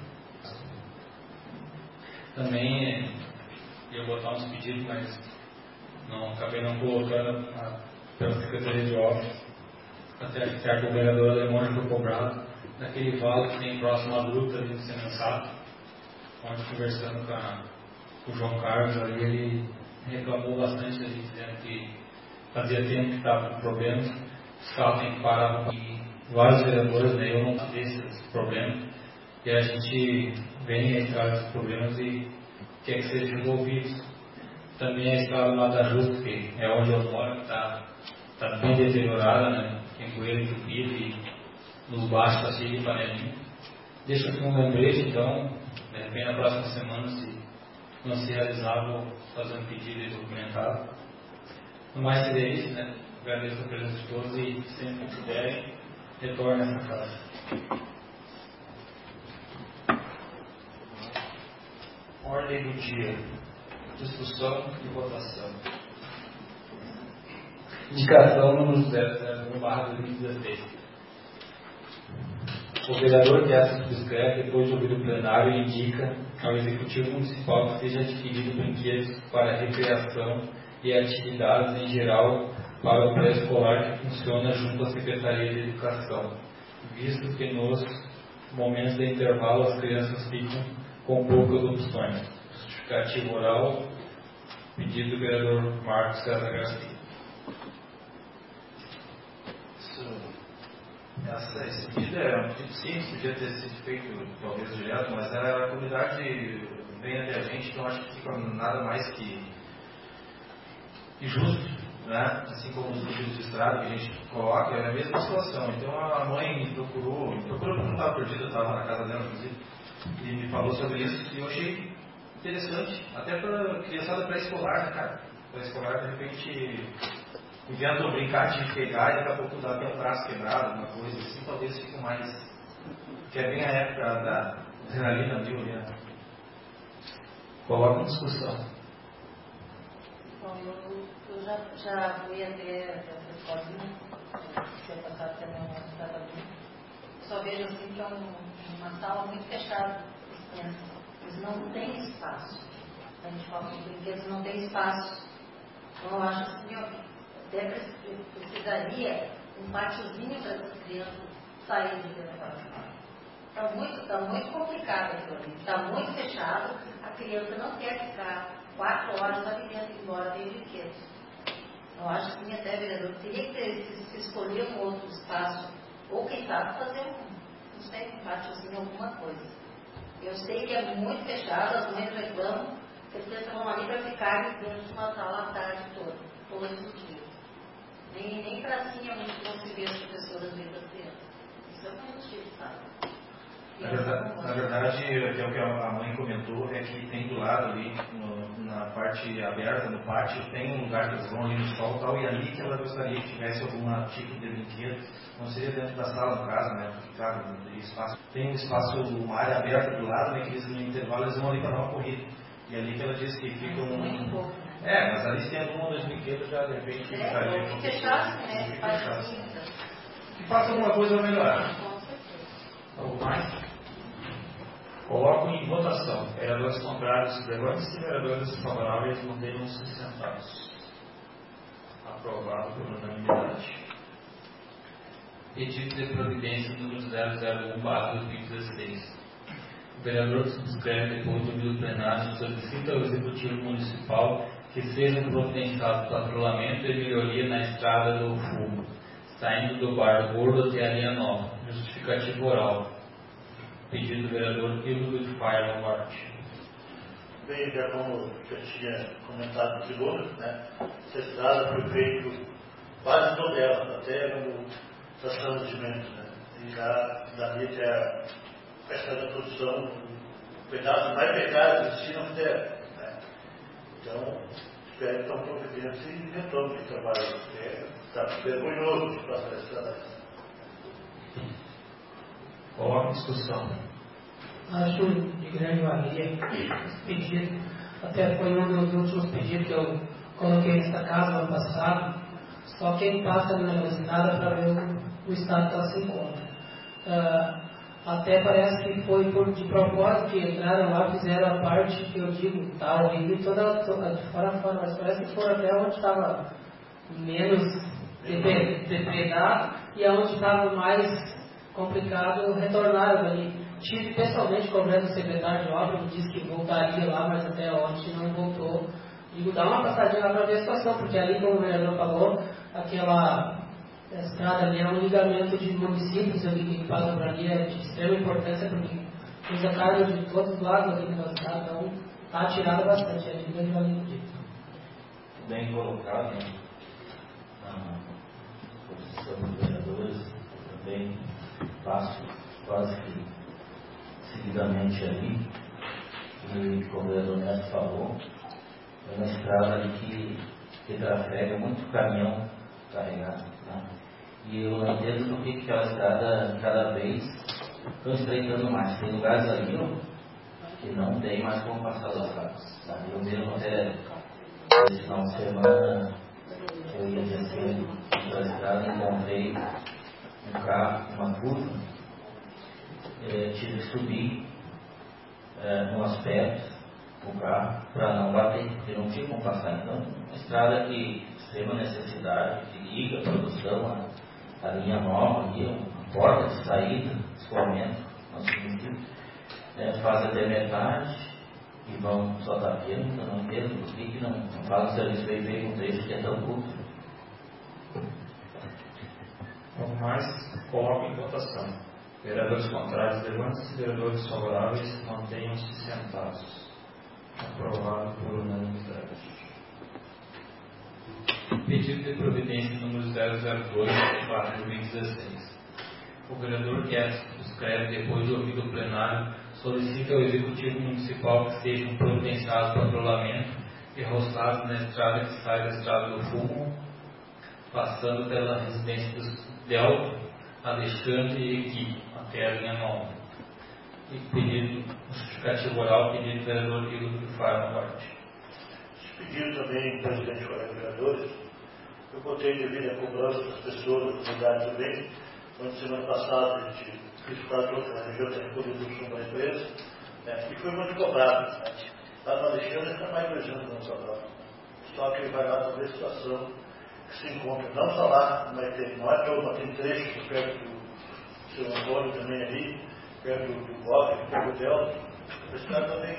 Também ia botar uns pedidos, mas acabei não colocando pela Secretaria de Obras. Até que o vereador Alemão já foi cobrado naquele vale que tem próximo à gruta ali no Semensato, onde conversando com o João Carlos ali, ele reclamou bastante ali, dizendo que fazia tempo que estava com problemas, os carros têm que parar, e vários vereadores, né, eu não tive esses problemas, e a gente vem a traz esses problemas e quer que sejam resolvidos. Também a estrada Mata Justa, que é onde eu moro, que está bem deteriorada, né? Tem poeira entupida e nos baixos está cheio de panelinha. Deixa aqui um lembrete, então, de repente na próxima semana, se não se realizar, vou fazer um pedido aí documentado. No mais seria isso, né? Agradeço a presença de todos e sempre que puderem, retornem a essa casa. Ordem do dia. Discussão e votação. Indicação número 001/2016. O vereador que essa subscreve, depois de ouvir o plenário, indica ao Executivo Municipal que seja adquirido brinquedos para recreação e atividades em geral para o pré-escolar que funciona junto à Secretaria de Educação, visto que nos momentos de intervalo as crianças ficam com poucas opções. Justificativo oral, pedido do vereador Marcos César Garcia. Esse pedido é um pedido simples, podia ter sido feito talvez direto, mas a comunidade vem até a gente, então acho que fica nada mais que justo, né? Assim como os pedidos de estrada que a gente coloca, é a mesma situação. Então a mãe me procurou porque não estava perdida, eu estava na casa dela, inclusive, e me falou sobre isso, e eu achei interessante, até para criançada pré-escolar, né, cara? Pré-escolar, de repente, inventam brincar de pegar e daqui a pouco dá até um braço quebrado, uma coisa assim, talvez fique mais. Que é bem a época da adrenalina mil, né? Coloca em discussão. Bom, eu já fui até essa escolinha, se eu passar também uma estava ali. Só vejo assim que é uma sala muito fechada para as crianças. Eles não têm espaço. A gente fala de brinquedos, não tem espaço. Então eu acho assim, até precisaria um pátiozinho para essas crianças saírem de dentro da sala. Está muito complicado aquilo ali. Está muito fechado. A criança não quer ficar 4 horas ali dentro, embora tenha brinquedos. Eu acho que até, vereador, teria que se escolher um outro espaço, ou quem sabe fazer não sei, um pátiozinho, alguma coisa. Eu sei que é muito fechado, as mães reclamam, que as crianças vão ali para ficarem dentro de uma sala a tarde toda, todos os dias. Nem pracinha muito não se vê as professoras dentro das crianças. Isso é uma injustiça, sabe? Na verdade, o que a mãe comentou é que tem do lado ali, na parte aberta, no pátio, tem um lugar que eles vão ali no sol e tal, e ali que ela gostaria que tivesse alguma tipo de brinquedo, não seria dentro da sala, no caso, né? Porque, claro, tem um espaço, uma área aberta do lado, né? Que eles no intervalo eles vão ali para dar uma corrida. E ali que ela disse que fica muito pouco. Mas ali se tem alguma dos brinquedos já de repente ficaria que fechasse, né? Que faça alguma coisa melhor. Com certeza. Algo mais? Coloco em votação. Vereadores contrários, levante-se. Vereadores favoráveis, mantenham-se sentados. Aprovado por unanimidade. Pedido de providência número 001/2016. O vereador que subscreve depois do ouvido plenário solicita ao Executivo Municipal que sejam providenciados patrulhamento e melhoria na estrada do Fumo, saindo do Bar Gordo até a linha nova. Justificativo oral. Pedido do vereador Hildo de Faia Lombardi. Bem, já como eu tinha comentado no tribuna, né, essa estrada foi feita quase toda ela, até no estação de cimento, né, e já dali até a estrada da produção, o pedaço mais precário do destino não terra, né. Então, espero que estão providência e retorno de trabalho. Está vergonhoso de passar a estrada. Coloca em discussão. Acho de grande valia esse pedido. Até foi um dos últimos pedidos que eu coloquei nessa casa no ano passado. Só quem passa na estrada para ver o estado que ela se encontra. Até parece que foi de propósito que entraram lá, fizeram a parte que eu digo, está horrível toda de fora a fora, mas parece que foram até onde estava menos depredado e onde estava mais complicado, retornaram ali. Tive pessoalmente cobrando o secretário de obra, que disse que voltaria lá, mas até ontem não voltou. Digo, dá uma passadinha lá para ver a situação, porque ali, como o vereador falou, aquela estrada ali é um ligamento de municípios ali que passam por ali, é de extrema importância, porque usa carga de todos os lados aqui na estrada, então está atirada bastante, é de grande valia dito. Bem colocado, né? Na posição dos vereadores, também passo quase que seguidamente ali, e como o vereador Neto falou, é uma estrada ali que trafega muito caminhão carregado, né? E eu não entendo por que aquela estrada cada vez estão estreitando mais. Tem lugares ali que não tem mais como passar os carros, tá? Eu mesmo até esse final de semana eu ia descendo pela estrada e encontrei um carro, uma curva, tive que subir no aspecto o carro para não bater, porque não tinha como passar. Então, uma estrada de extrema necessidade, que liga a produção, a linha nova, ali, a porta de saída, escoamento, faz até metade e vão só tapeando, então não entendo por que não faz o serviço bem feito um trecho que é tão curto. Algo mais? Coloque em votação. Vereadores contrários, levante-se. Vereadores favoráveis, mantenham-se sentados. Aprovado por unanimidade. Pedido de providência número 002/2016. O vereador que subscreve depois de ouvido o plenário solicita ao Executivo Municipal que sejam providenciados patrulhamento e roçados na estrada que sai da estrada do Fumo, passando pela residência dos Delto, Alexandre e Equipe, até a linha nova. E pedido, justificativo oral, pedido do vereador Hildo de Faia Lombardi. Esse pedido também, presidente Colega de Vereadores, eu botei devido à cobrança das pessoas da comunidade também, onde semana passada a gente fez quase toda a região tem recolhido uma empresa, né, e foi muito cobrado. Né. Lá no Alexandre está mais de 2 anos não cobrado. Só que vai lá para ver a situação que se encontra, não só lá, mas tem, não é todo, mas tem trechos perto do seu Antônio também ali, perto do Bob, perto do Delta. Esse cara também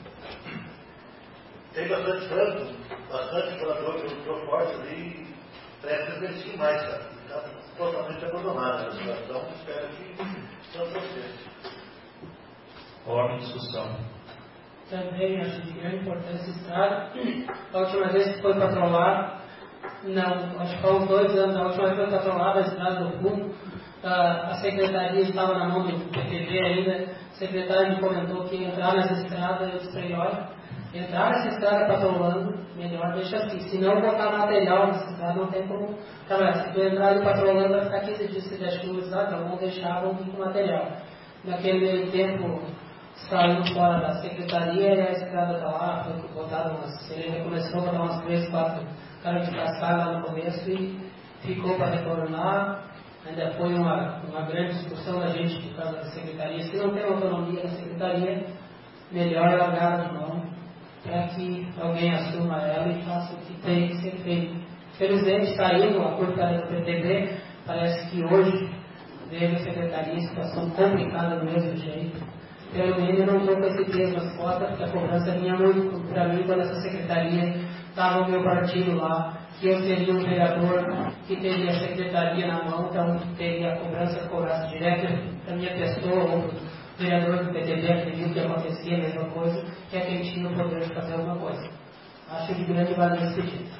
tem bastante trânsito, bastante morador que lutou forte ali, presta investir mais, sabe? Está totalmente abandonada a situação, espero que não processo. Coloque em discussão. Também acho de grande importância essa estrada. A última vez que foi patrolado, não, acho que há uns 2 anos, a última vez que foi patrolada a estrada do Fumo, a secretaria estava na mão do PTV ainda, o secretário me comentou que ia entrar nessa estrada, eu disse para ele, olha, entrar nessa estrada patrolando, melhor deixa assim, se não botar material nessa estrada não tem como trabalhar, se tu entrar ali patrolando vai ficar 15 dias se der chuva, lá, então vamos deixar, vamos vir com material. Naquele meio tempo saiu fora da secretaria e a estrada está lá, foi botada ele começou a botar umas 3, 4 caras de cascalho lá no começo e ficou para retornar. ainda foi uma grande discussão da gente por causa da secretaria. Se não tem autonomia da secretaria, melhor largar de mão para que alguém assuma ela e faça o que tem que ser feito. Felizmente saiu a portaria do PTB, parece que hoje veio a secretaria, situação complicada do mesmo jeito. Pelo menos eu não estou com esse peso nas costas, porque a cobrança vinha muito para mim quando essa secretaria estava o meu partido lá, que eu seria um vereador que teria a secretaria na mão, então teria a cobrança cobrasse direto da minha pessoa, ou do vereador do PTB, acredito que acontecia a mesma coisa, que é quem tinha o poder de fazer alguma coisa. Acho de grande valia esse pedido.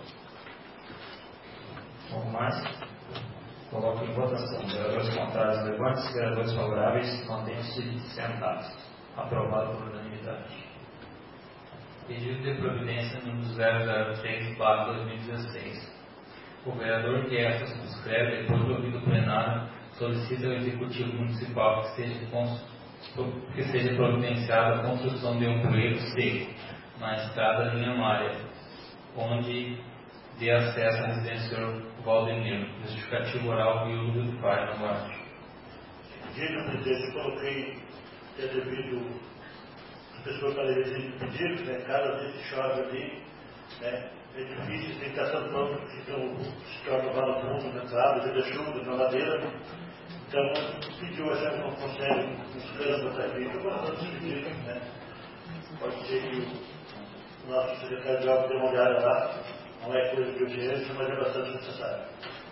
Vamos mais? Coloco em votação. Vereadores contrários, levantes. Vereadores favoráveis, mantenham-se sentados. Aprovado por unanimidade. Pedido de providência número 003/2016. O vereador que esta subscreve, depois do ouvido plenário, solicita ao Executivo Municipal que seja providenciada a construção de um bueiro seco na estrada linha Maria, onde dê acesso à residência do Sr. Valdemiro. Justificativo oral e uso do pai na guarda. Diga, presidente, eu coloquei que é devido às pessoas estarem pedindo, né? Cada vez que chove ali, né? É difícil, tem que estar tampando, porque se torna lá no fundo, na entrada, de chuva, na ladeira. Então, pediu, a gente não consegue, nos caras botar aqui, eu vou fazer esse pedido, né? Pode ser que o nosso secretário de obra dê uma olhada lá, não é coisa de urgência, mas é bastante necessário.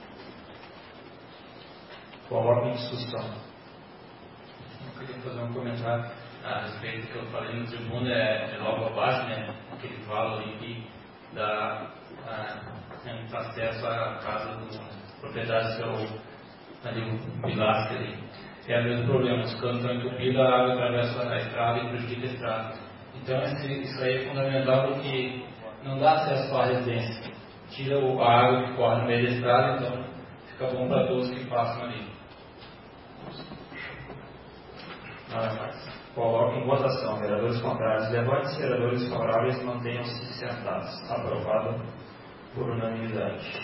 Coloco em discussão. Eu queria fazer um comentário a respeito do que eu falei no tribuna, é logo abaixo, né? Aquele fala ali que dá acesso à casa do proprietário do seu ali, o pilastre ali. É o mesmo problema, os canos estão entupidos, a água atravessa a estrada e prejudica a estrada. Então isso aí é fundamental porque não dá acesso à residência. Tira a água que corre no meio da estrada, então fica bom para todos que passam ali. Nada mais. Coloco em votação. Vereadores contrários, levantes. Vereadores favoráveis, mantenham-se sentados. Aprovado por unanimidade.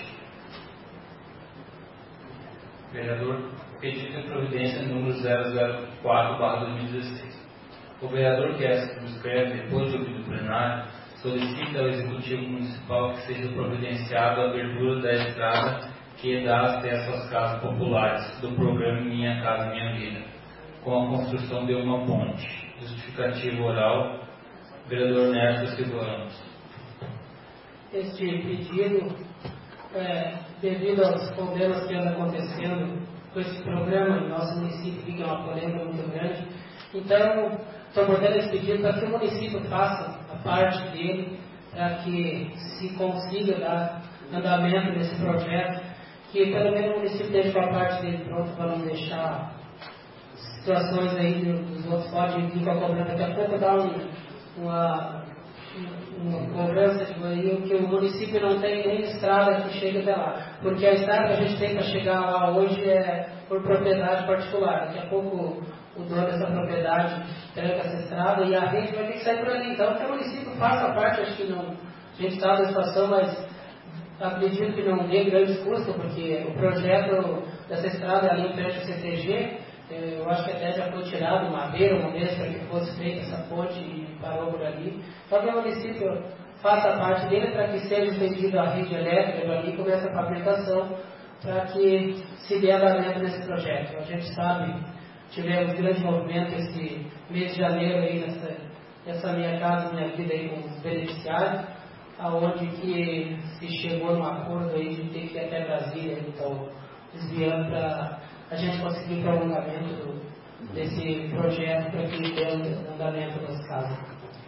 Vereador, pedido de providência número 004/2016. O vereador que essa subscreve, depois do ouvido plenário, solicita ao Executivo Municipal que seja providenciada a abertura da estrada que dá acesso às casas populares do programa Minha Casa Minha Vida, com a construção de uma ponte. Justificativo oral, vereador Nércio Silva Ramos. Este pedido, devido aos problemas que andam acontecendo com esse programa no nosso município, que é uma polêmica muito grande, então estou botando esse pedido para que o município faça a parte dele, para que se consiga dar andamento nesse projeto, que pelo menos o município deixe com a parte dele pronto para não deixar situações aí dos outros podem vir com a cobrança. Daqui a pouco dá uma cobrança de aí que o município não tem nem estrada que chegue até lá. Porque a estrada que a gente tem para chegar lá hoje é por propriedade particular. Daqui a pouco o dono dessa propriedade tranca essa estrada e a rede vai ter que sair por ali. Então que o município faça a parte, acho que não. A gente está na situação, mas acredito que não dê grandes custos, porque o projeto dessa estrada ali em frente ao CTG, eu acho que até já foi tirado madeira uma vez para que fosse feita essa ponte e parou por ali. Então que o município faça a parte dele para que seja estendida a rede elétrica ali e comece a fabricação para que se dê andamento nesse projeto. A gente sabe, tivemos grande movimento esse mês de janeiro aí nessa Minha Casa Minha Vida aí com os beneficiários, aonde que se chegou num acordo aí de ter que ir até Brasília, então desviando para a gente conseguir o prolongamento desse projeto para que dê andamento nas casas.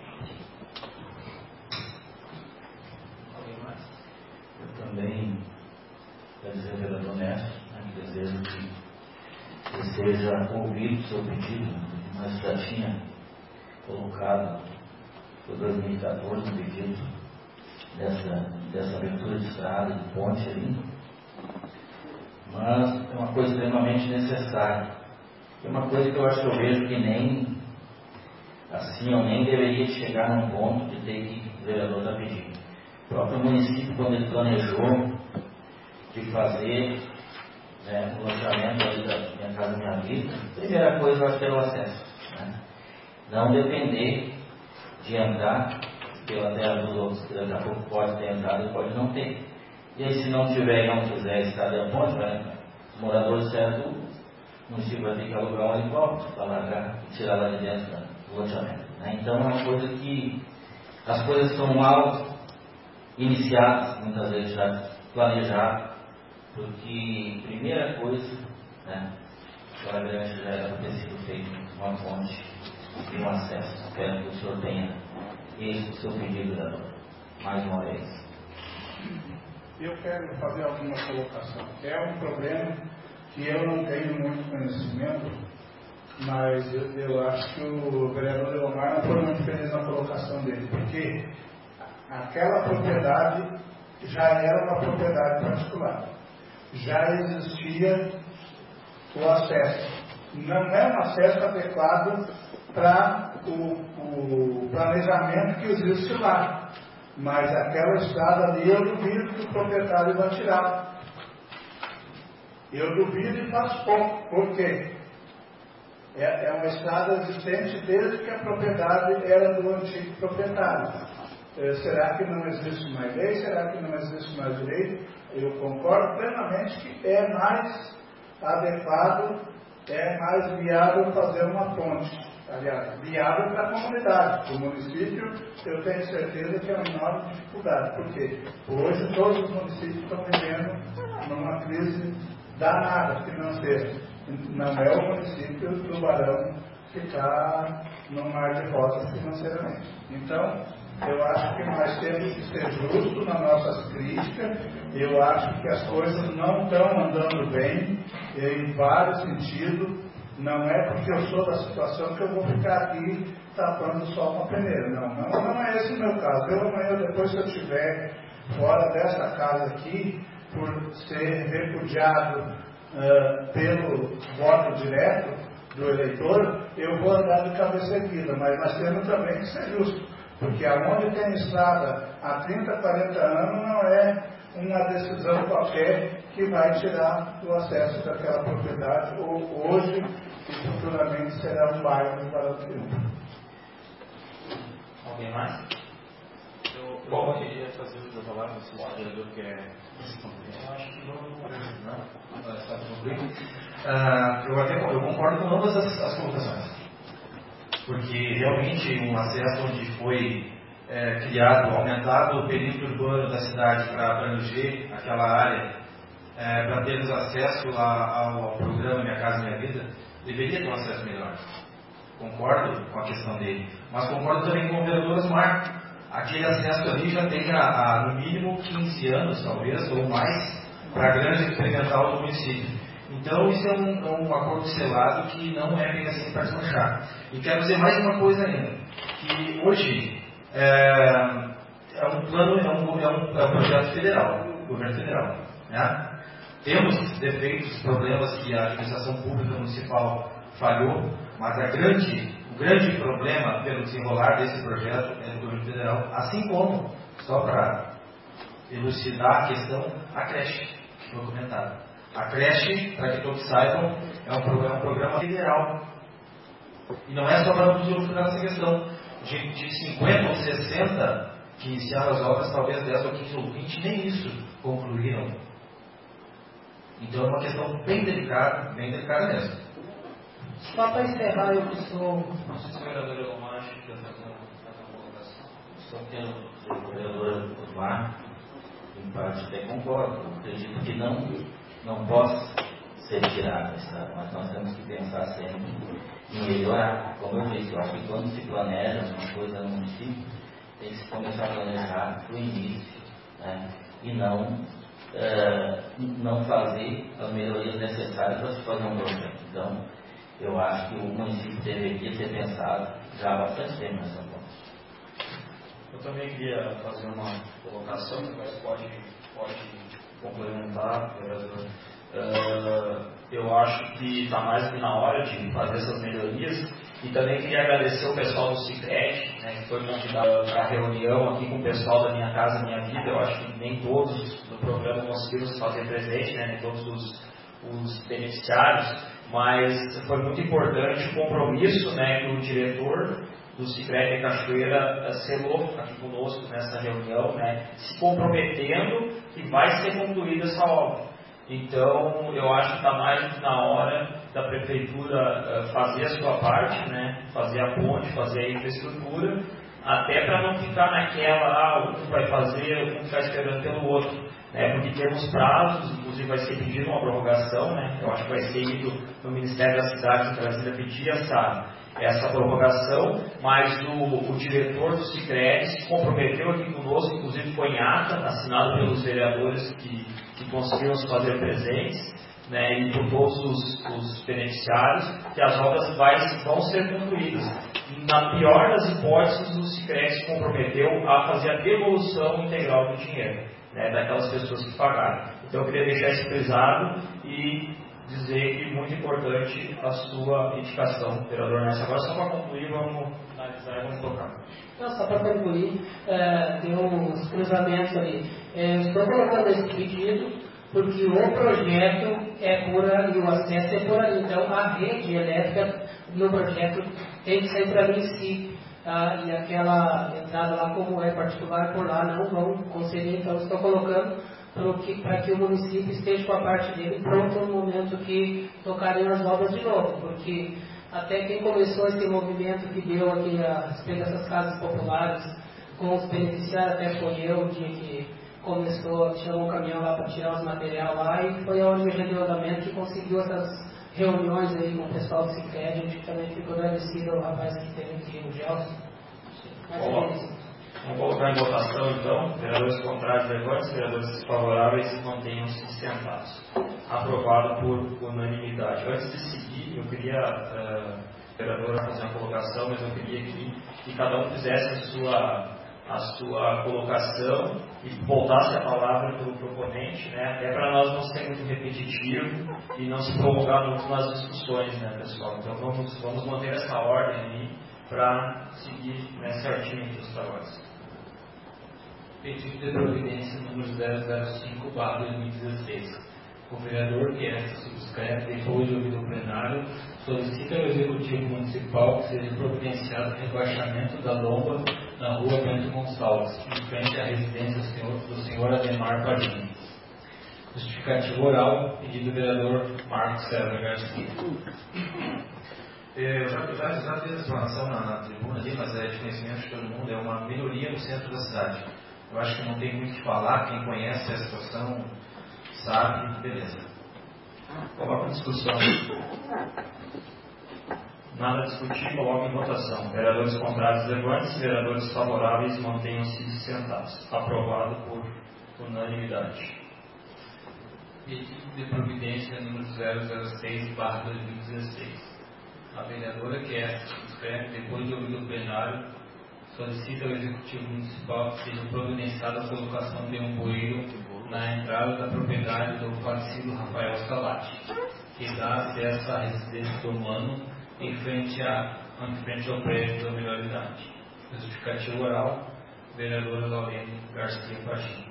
Eu também quero dizer ao vereador Néstor, que desejo que seja ouvido o seu pedido, mas já tinha colocado por 2014 um pedido dessa abertura de estrada, de ponte ali, mas é uma coisa extremamente necessária. É uma coisa que eu acho que eu vejo que nem assim eu nem deveria chegar num ponto de ter que o vereador está pedindo. O próprio município, quando ele planejou de fazer o loteamento ali da Minha Casa Minha Vida, a primeira coisa eu acho que é o acesso. Né? Não depender de entrar pela terra dos outros, que daqui a pouco pode ter entrado e pode não ter. E aí, se não tiver e não quiser estar da ponte, os moradores certos, o município vai ter que alugar um helicóptero para largar e tirar lá de dentro do loteamento. Né? Então é uma coisa que as coisas são mal iniciadas, muitas vezes já planejadas, porque primeira coisa, aquela grande já era para ter sido feita uma ponte e um acesso. Espero que o senhor tenha esse seu pedido, vereador, mais uma vez. Eu quero fazer alguma colocação. É um problema que eu não tenho muito conhecimento, mas eu acho que o vereador Leomar não foi muito feliz na colocação dele, porque aquela propriedade já era uma propriedade particular. Já existia o acesso. Não é um acesso adequado para o planejamento que existe lá. Mas aquela estrada ali eu duvido que o proprietário vai tirar. Eu duvido e faço pouco. Por quê? É uma estrada existente desde que a propriedade era do antigo proprietário. Será que não existe mais lei? Será que não existe mais direito? Eu concordo plenamente que é mais adequado, é mais viável fazer uma ponte. Aliás, viável para a comunidade. Para o município, eu tenho certeza que é uma enorme dificuldade. Por quê? Hoje todos os municípios estão vivendo numa crise danada financeira. Não é o município do Barão que está num mar de rosas financeiramente. Então, eu acho que nós temos que ser justos nas nossas críticas. Eu acho que as coisas não estão andando bem, em vários sentidos. Não é porque eu sou da situação que eu vou ficar aqui tapando só uma peneira. Não é esse o meu caso. Eu amanhã, depois que eu estiver fora dessa casa aqui, por ser repudiado pelo voto direto do eleitor, eu vou andar de cabeça erguida. Mas nós temos também que ser justos. Porque aonde tem estrada há 30, 40 anos não é uma decisão qualquer que vai tirar o acesso daquela propriedade, ou hoje e futuramente será um bairro do Barão do Triunfo. Alguém mais? Eu queria fazer uso da palavra, se o vereador quer responder. Eu acho que não. Eu concordo com ambas as colocações. Porque realmente um acesso onde foi criado, aumentado o perímetro urbano da cidade para abranger aquela área, para termos acesso ao programa Minha Casa Minha Vida, deveria ter um acesso melhor. Concordo com a questão dele. Mas concordo também com o vereador Osmar. Aquele acesso ali já tem no mínimo 15 anos, talvez, ou mais, para a grande experimental do município. Então, isso é um acordo selado que não é bem assim para desmanchar. E quero dizer mais uma coisa ainda, que hoje é um projeto federal, governo federal. Né? Temos defeitos, problemas que a administração pública municipal falhou, mas o grande problema pelo desenrolar desse projeto é do governo federal, assim como, só para elucidar a questão, a creche, que foi comentada. A creche, para que todos saibam, é um programa federal. E não é só para nos lucrar nessa questão. De 50 ou 60 que iniciaram as obras, talvez 10 ou 15 ou 20, nem isso concluíram. Então é uma questão bem delicada mesmo. Só para encerrar, eu sou... Não sei se o vereador Elomar acha que quer fazer uma colocação. Só quero dizer o vereador Osmar, em parte até concordo. Acredito que não possa ser tirado, mas nós temos que pensar sempre em melhorar. Como eu disse, eu acho que quando se planeja uma coisa no município, tem que se começar a planejar do início, né? E não fazer as melhorias necessárias para se fazer um projeto. Então, eu acho que o município deveria ter pensado já há bastante tempo nessa ponte. Eu também queria fazer uma colocação, mas pode complementar, vereador. Eu acho que está mais que na hora de fazer essas melhorias. E também queria agradecer o pessoal do Sicredi, né, que foi convidado para a reunião aqui com o pessoal da Minha Casa Minha Vida. Eu acho que nem todos do programa conseguiram se fazer presente, né, nem todos os beneficiários, mas foi muito importante o compromisso, né, que o diretor do Sicredi Cachoeira selou aqui conosco nessa reunião, né, se comprometendo que vai ser concluída essa obra. Então, eu acho que está mais na hora da Prefeitura fazer a sua parte, né, fazer a ponte, fazer a infraestrutura, até para não ficar naquela, um vai fazer, um ficar esperando pelo outro. Porque temos prazos, inclusive vai ser pedido uma prorrogação, né? Eu acho que vai ser ido no Ministério da Cidade de Brasília pedir essa prorrogação, mas o diretor do Sicredi se comprometeu aqui conosco, inclusive foi em ata, assinado pelos vereadores que conseguiram se fazer presentes, né, e por todos os beneficiários, que as obras vão ser concluídas. Na pior das hipóteses, o Sicredi se comprometeu a fazer a devolução integral do dinheiro, né, daquelas pessoas que pagaram. Então eu queria deixar isso frisado e dizer que muito importante a sua indicação, vereador Nessa. Agora só para concluir, vamos finalizar e vamos tocar. Não, só para concluir, tem uns cruzamentos ali. Estou colocando esse pedido porque o projeto é por ali, o acesso é por ali. Então a rede elétrica no projeto tem que sair para ali em si. E aquela entrada lá, como é particular, por lá não vão conceder. Então estou colocando para que o município esteja com a parte dele pronto no momento que tocarem as obras de novo, porque até quem começou esse movimento que deu aqui a respeito dessas casas populares com os beneficiários, até foi eu, o dia que começou, chamou um caminhão lá para tirar os materiais lá, e foi a ONG de andamento que conseguiu essas reuniões aí com o pessoal do Sicredi. A gente também ficou agradecido ao rapaz que teve aqui, o Gelson. Vamos colocar em votação então. Vereadores contrários, levantes. Vereadores favoráveis, mantenham-se sentados. Aprovado por unanimidade. Antes de seguir, eu queria, vereadora, fazer uma colocação, mas eu queria que cada um fizesse a sua colocação e voltasse a palavra para o proponente, né? Até para nós não ser muito repetitivo e não se prolongar muito nas discussões, né, pessoal? Então vamos manter essa ordem aí para seguir, né, certinho aqui os trabalhos. Pedido de providência número 005/2016. O vereador que esta subscreve, depois de ouvido o plenário, solicita ao Executivo Municipal que seja providenciado o rebaixamento da lomba na rua Bento Gonçalves, em frente à residência do senhor Ademar Padinha. Justificativo oral, pedido do vereador Marcos César Garcia. Eu já fiz a explanação na tribuna ali, mas é de conhecimento de todo mundo, é uma melhoria no centro da cidade. Eu acho que não tem muito o que falar, quem conhece a situação sabe, beleza. Coloca em discussão. Nada a discutir, coloca em votação. Vereadores contrários, levantes. Vereadores favoráveis, mantenham-se sentados. Aprovado por unanimidade. Pedido de providência número 006/2016. A vereadora que esta subscreve, depois de ouvido o plenário, solicita ao Executivo Municipal que seja providenciada a colocação de um bueiro na entrada da propriedade do falecido Rafael Salati, que dá acesso à residência do humano em frente ao prédio da melhor idade. Justificativo oral, vereadora Laurene Garcia Pagim.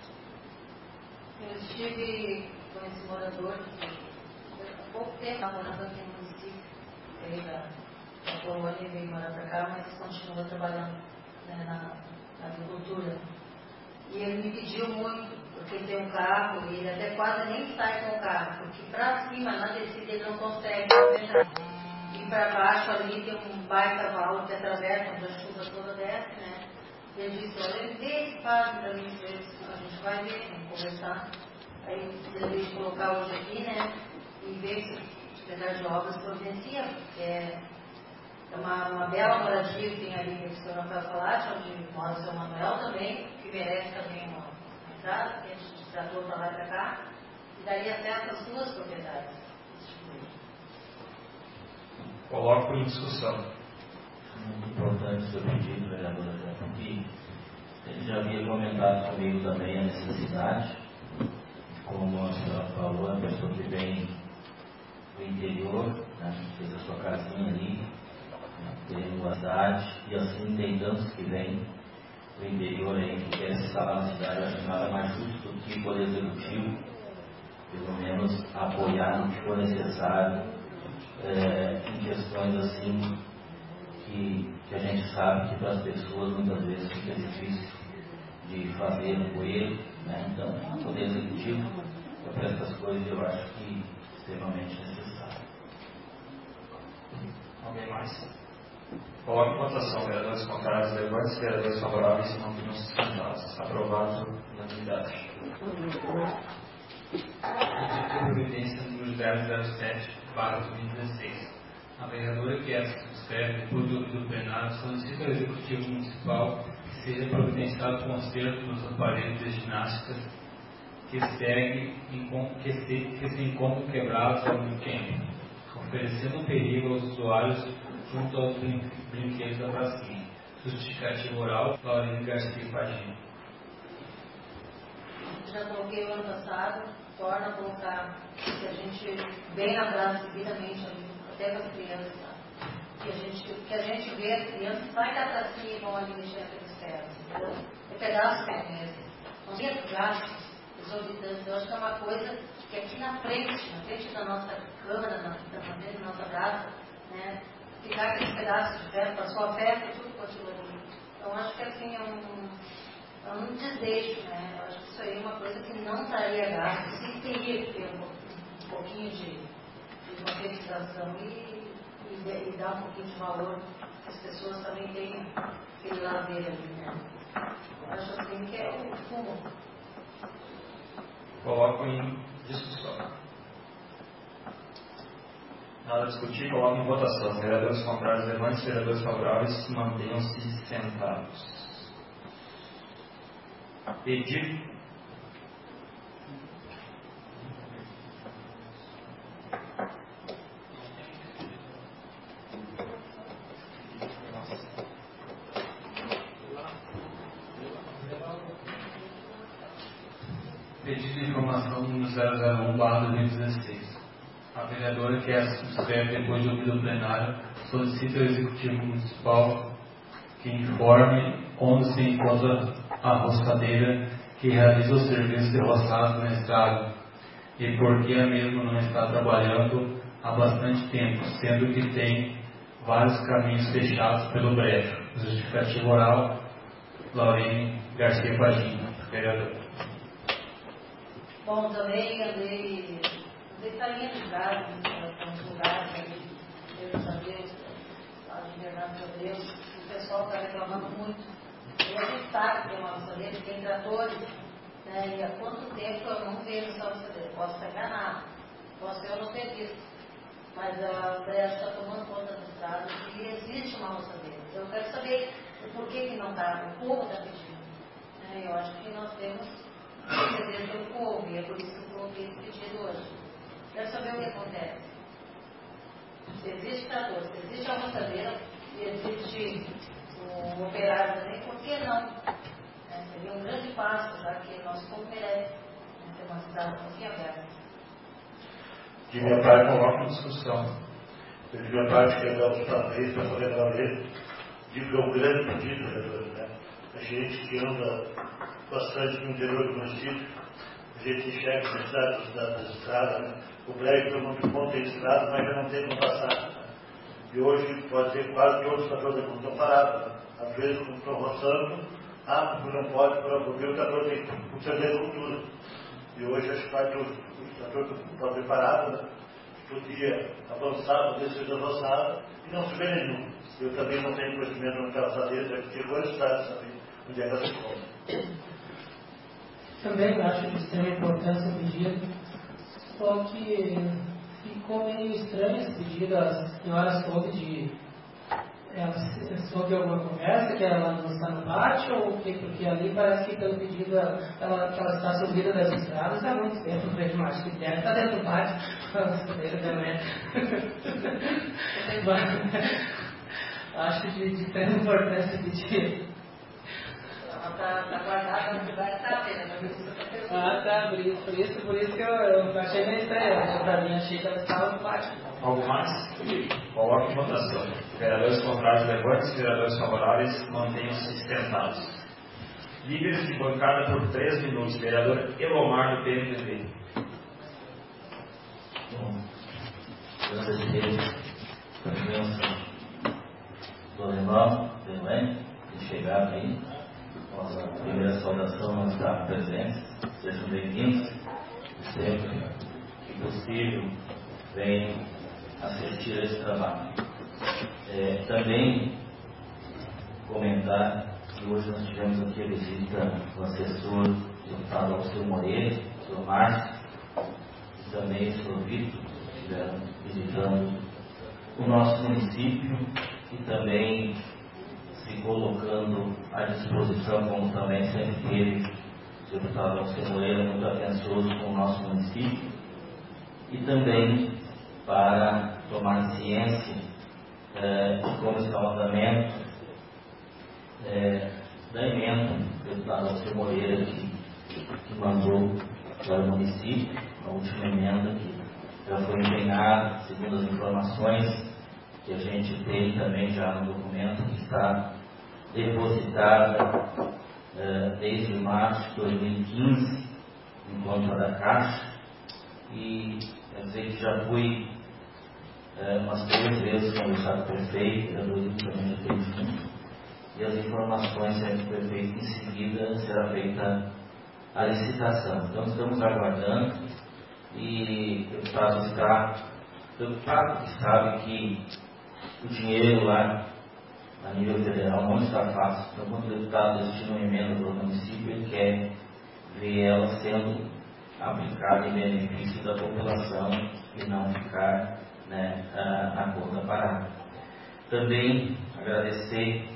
Eu estive com esse morador há pouco tempo, morando aqui no município, veio da Polônia e veio morar para cá, mas continua trabalhando, né, na agricultura. E ele me pediu muito, porque ele tem um carro e ele até quase nem sai com o carro, porque para cima, na descida, ele não consegue fechar. E para baixo ali tem um baita valo que atravessa, onde a chuva toda desce, né? E ele disse, olha, vê esse passo para mim, a gente vai ver, vamos conversar. Aí resolvi colocar hoje aqui, né? E ver se o secretário de obras providencia, porque é uma bela moradia que tem ali o senhor Rafael Salati, onde mora o seu Manuel também, que merece também uma entrada, que a gente tratou para lá e para cá, e daria acesso às duas propriedades. Coloco em discussão. Muito importante o seu pedido, vereadora, porque ele já havia comentado comigo também a necessidade, como a senhora falou, a pessoa que vem do interior, né, fez a sua casinha ali, tem uma cidade, e assim tem tantos que vêm do interior aí, que querem se instalar na cidade. Eu acho nada mais justo do que o Poder Executivo pelo menos apoiar no que for necessário, em questões assim que a gente sabe que para as pessoas muitas vezes fica difícil de fazer no coelho, né? Então, o poder executivo, para essas coisas, eu acho que é extremamente necessário. Alguém mais? Coloque em votação, vereadores contrários, levantes, vereadores favoráveis, não tenham sustentados. Aprovado na unanimidade. Providência número 007/2016. A vereadora que essa subscreve, depois do ouvido plenário, solicita ao Executivo Municipal que seja providenciado o conserto dos aparelhos de ginástica que se encontram quebrados há muito tempo, oferecendo um perigo aos usuários junto aos brinquedos da pracinha. Justificativo oral, Laurine Garcia Padinha. Já coloquei o ano passado, torna a colocar que a gente bem na praça devidamente ali, até para a criança, que a gente vê a criança sai da pracinha e vão ali mexer aqueles pés. É pedaço mesmo. Não tem gastos exorbitantes. Eu acho que é uma coisa que aqui na frente da nossa câmara, na frente da nossa praça, né, ficar aqueles pedaços de ferro, passou a ferro e tudo continua ali. Então acho que assim é um desleixo, né? Eu acho que isso aí é uma coisa que não estaria gasto, se teria que ter um pouquinho de conscientização e dar um pouquinho de valor que as pessoas também tenham aquele lazer ali, né? Eu acho assim que é o fumo. Coloco em discussão. Nada a discutir, coloco em votação. Vereadores contrários, levantes, vereadores favoráveis, mantenham-se sentados. Pedido. Pedido de informação número 001/2016. A vereadora que essa subscreve, depois de ouvido o plenário, solicita ao Executivo Municipal que informe onde se encontra a roçadeira que realiza o serviço de roçado na estrada e por que a mesma não está trabalhando há bastante tempo, sendo que tem vários caminhos fechados pelo brejo. Justificativo oral, Laurine Garcia Padinha, vereadora. Bom, também andei saindo de casa, nos lugares ali, Deus a Deus, lá de Bernardo a Deus, o pessoal está reclamando muito. E a gente sabe que tem uma roçadeira, tem tratores, né, e há quanto tempo eu não vejo essa roçadeira. Posso estar enganado, posso ter eu não ter visto, mas a brecha está tomando conta das estradas e existe uma roçadeira. Eu quero saber por que não está, o povo está pedindo. Né, eu acho que nós temos receber pelo povo, e é por isso que eu coloquei esse pedido hoje. Quero saber o que acontece. Se existe trator, se existe a roçadeira e existe o operário também, por que não? Seria um grande passo, já que nosso povo merece ter uma cidade um pouquinho aberta. De minha parte, coloco em discussão. Eu, de minha parte, quero dar os parabéns para a vereadora dele. Digo que é um grande pedido, vereador, né? A gente que anda bastante no interior do município, a gente enxerga a necessidade das estradas, né? O prédio todo mundo ponto tem estrada, mas já não tem como passar. Né? E hoje pode ser quase todos os tratores que estão parados. Né? Às vezes, quando estão roçando, porque não pode, porque o trator tem que ser de agricultura. E hoje acho que vai todos os tratores estão preparados, né? Podia avançar, poder ser avançado e não se vê nenhum. Eu também não tenho conhecimento naquela roçadeira, que chegou a estrada, sabe? Onde é que ela se encontra. Também acho de extrema importância o pedido, só que ficou meio estranho esse pedido, as senhoras soube de soube alguma conversa que ela não está no pátio, ou o quê? Porque ali parece que pelo pedido que ela está subida das estradas há muito tempo, não vejo mais que deve estar dentro do pátio, acho de extrema importância o pedido. Está guardada no lugar que está vendo. Tá, por isso que eu achei meio estranho. Para mim, achei que ela estava no pátio. Algo mais? Coloque em votação. Vereadores contrários, levantes, vereadores favoráveis, mantenham-se sentados. Líderes de bancada por 3 minutos. Vereador Elomar, do PMDB. Eu agradecer a presença do alemão, de chegar aí. Nossa primeira saudação não está presente. Sejam bem-vindos. Sempre que possível, venham assistir a esse trabalho. Também comentar que hoje nós tivemos aqui a visita do assessor deputado Alceu Moreira, o senhor Márcio, e também o senhor Vitor, que estiveram visitando o nosso município e também se colocando à disposição, como também sempre teve o deputado Alceu Moreira, muito atencioso com o nosso município, e também para tomar ciência de como está o andamento da emenda do deputado Alceu Moreira que mandou para o município, a última emenda que já foi empenhada, segundo as informações que a gente tem também já no documento, que está depositada desde março de 2015 em conta da Caixa, e quer dizer que já fui umas 3 vezes conversar com o prefeito, a Dorinho também já fez junto, e as informações sempre do prefeito, em seguida será feita a licitação. Então estamos aguardando, e o deputado está preocupado, que sabe que o dinheiro lá a nível federal não está fácil. Então, quando o deputado destina uma emenda para o município, ele quer ver ela sendo aplicada em benefício da população e não ficar na conta parada. Também agradecer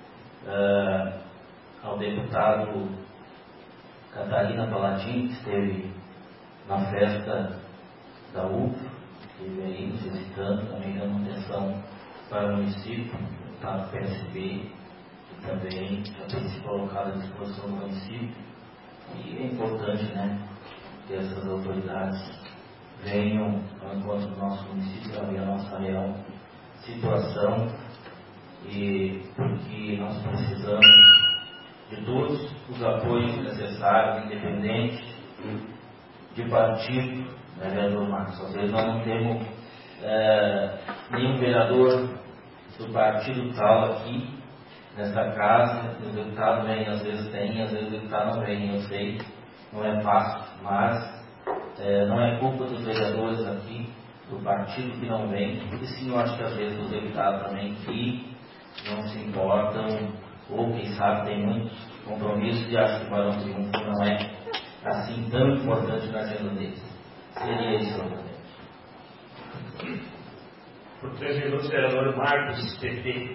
ao deputado Catarina Palatin, que esteve na festa da UFA, esteve aí nos visitando, também dando atenção para o município, o deputado PSB, que também já tem se colocado à disposição do município. E é importante, que essas autoridades venham ao encontro do nosso município para ver a nossa real situação, e porque nós precisamos de todos os apoios necessários, independente de partido, vereador Marcos. Às vezes nós não temos nenhum vereador do partido tal aqui nesta casa, o deputado vem, às vezes tem, às vezes o deputado não vem, eu sei, não é fácil, mas não é culpa dos vereadores aqui, do partido que não vem, e sim, eu acho que às vezes os deputados também que não se importam, ou quem sabe tem muitos compromissos e acham que o Barão Triunfo não é assim tão importante na agenda deles. Seria isso, presidente. Por 3 minutos, vereador Marcos, PP.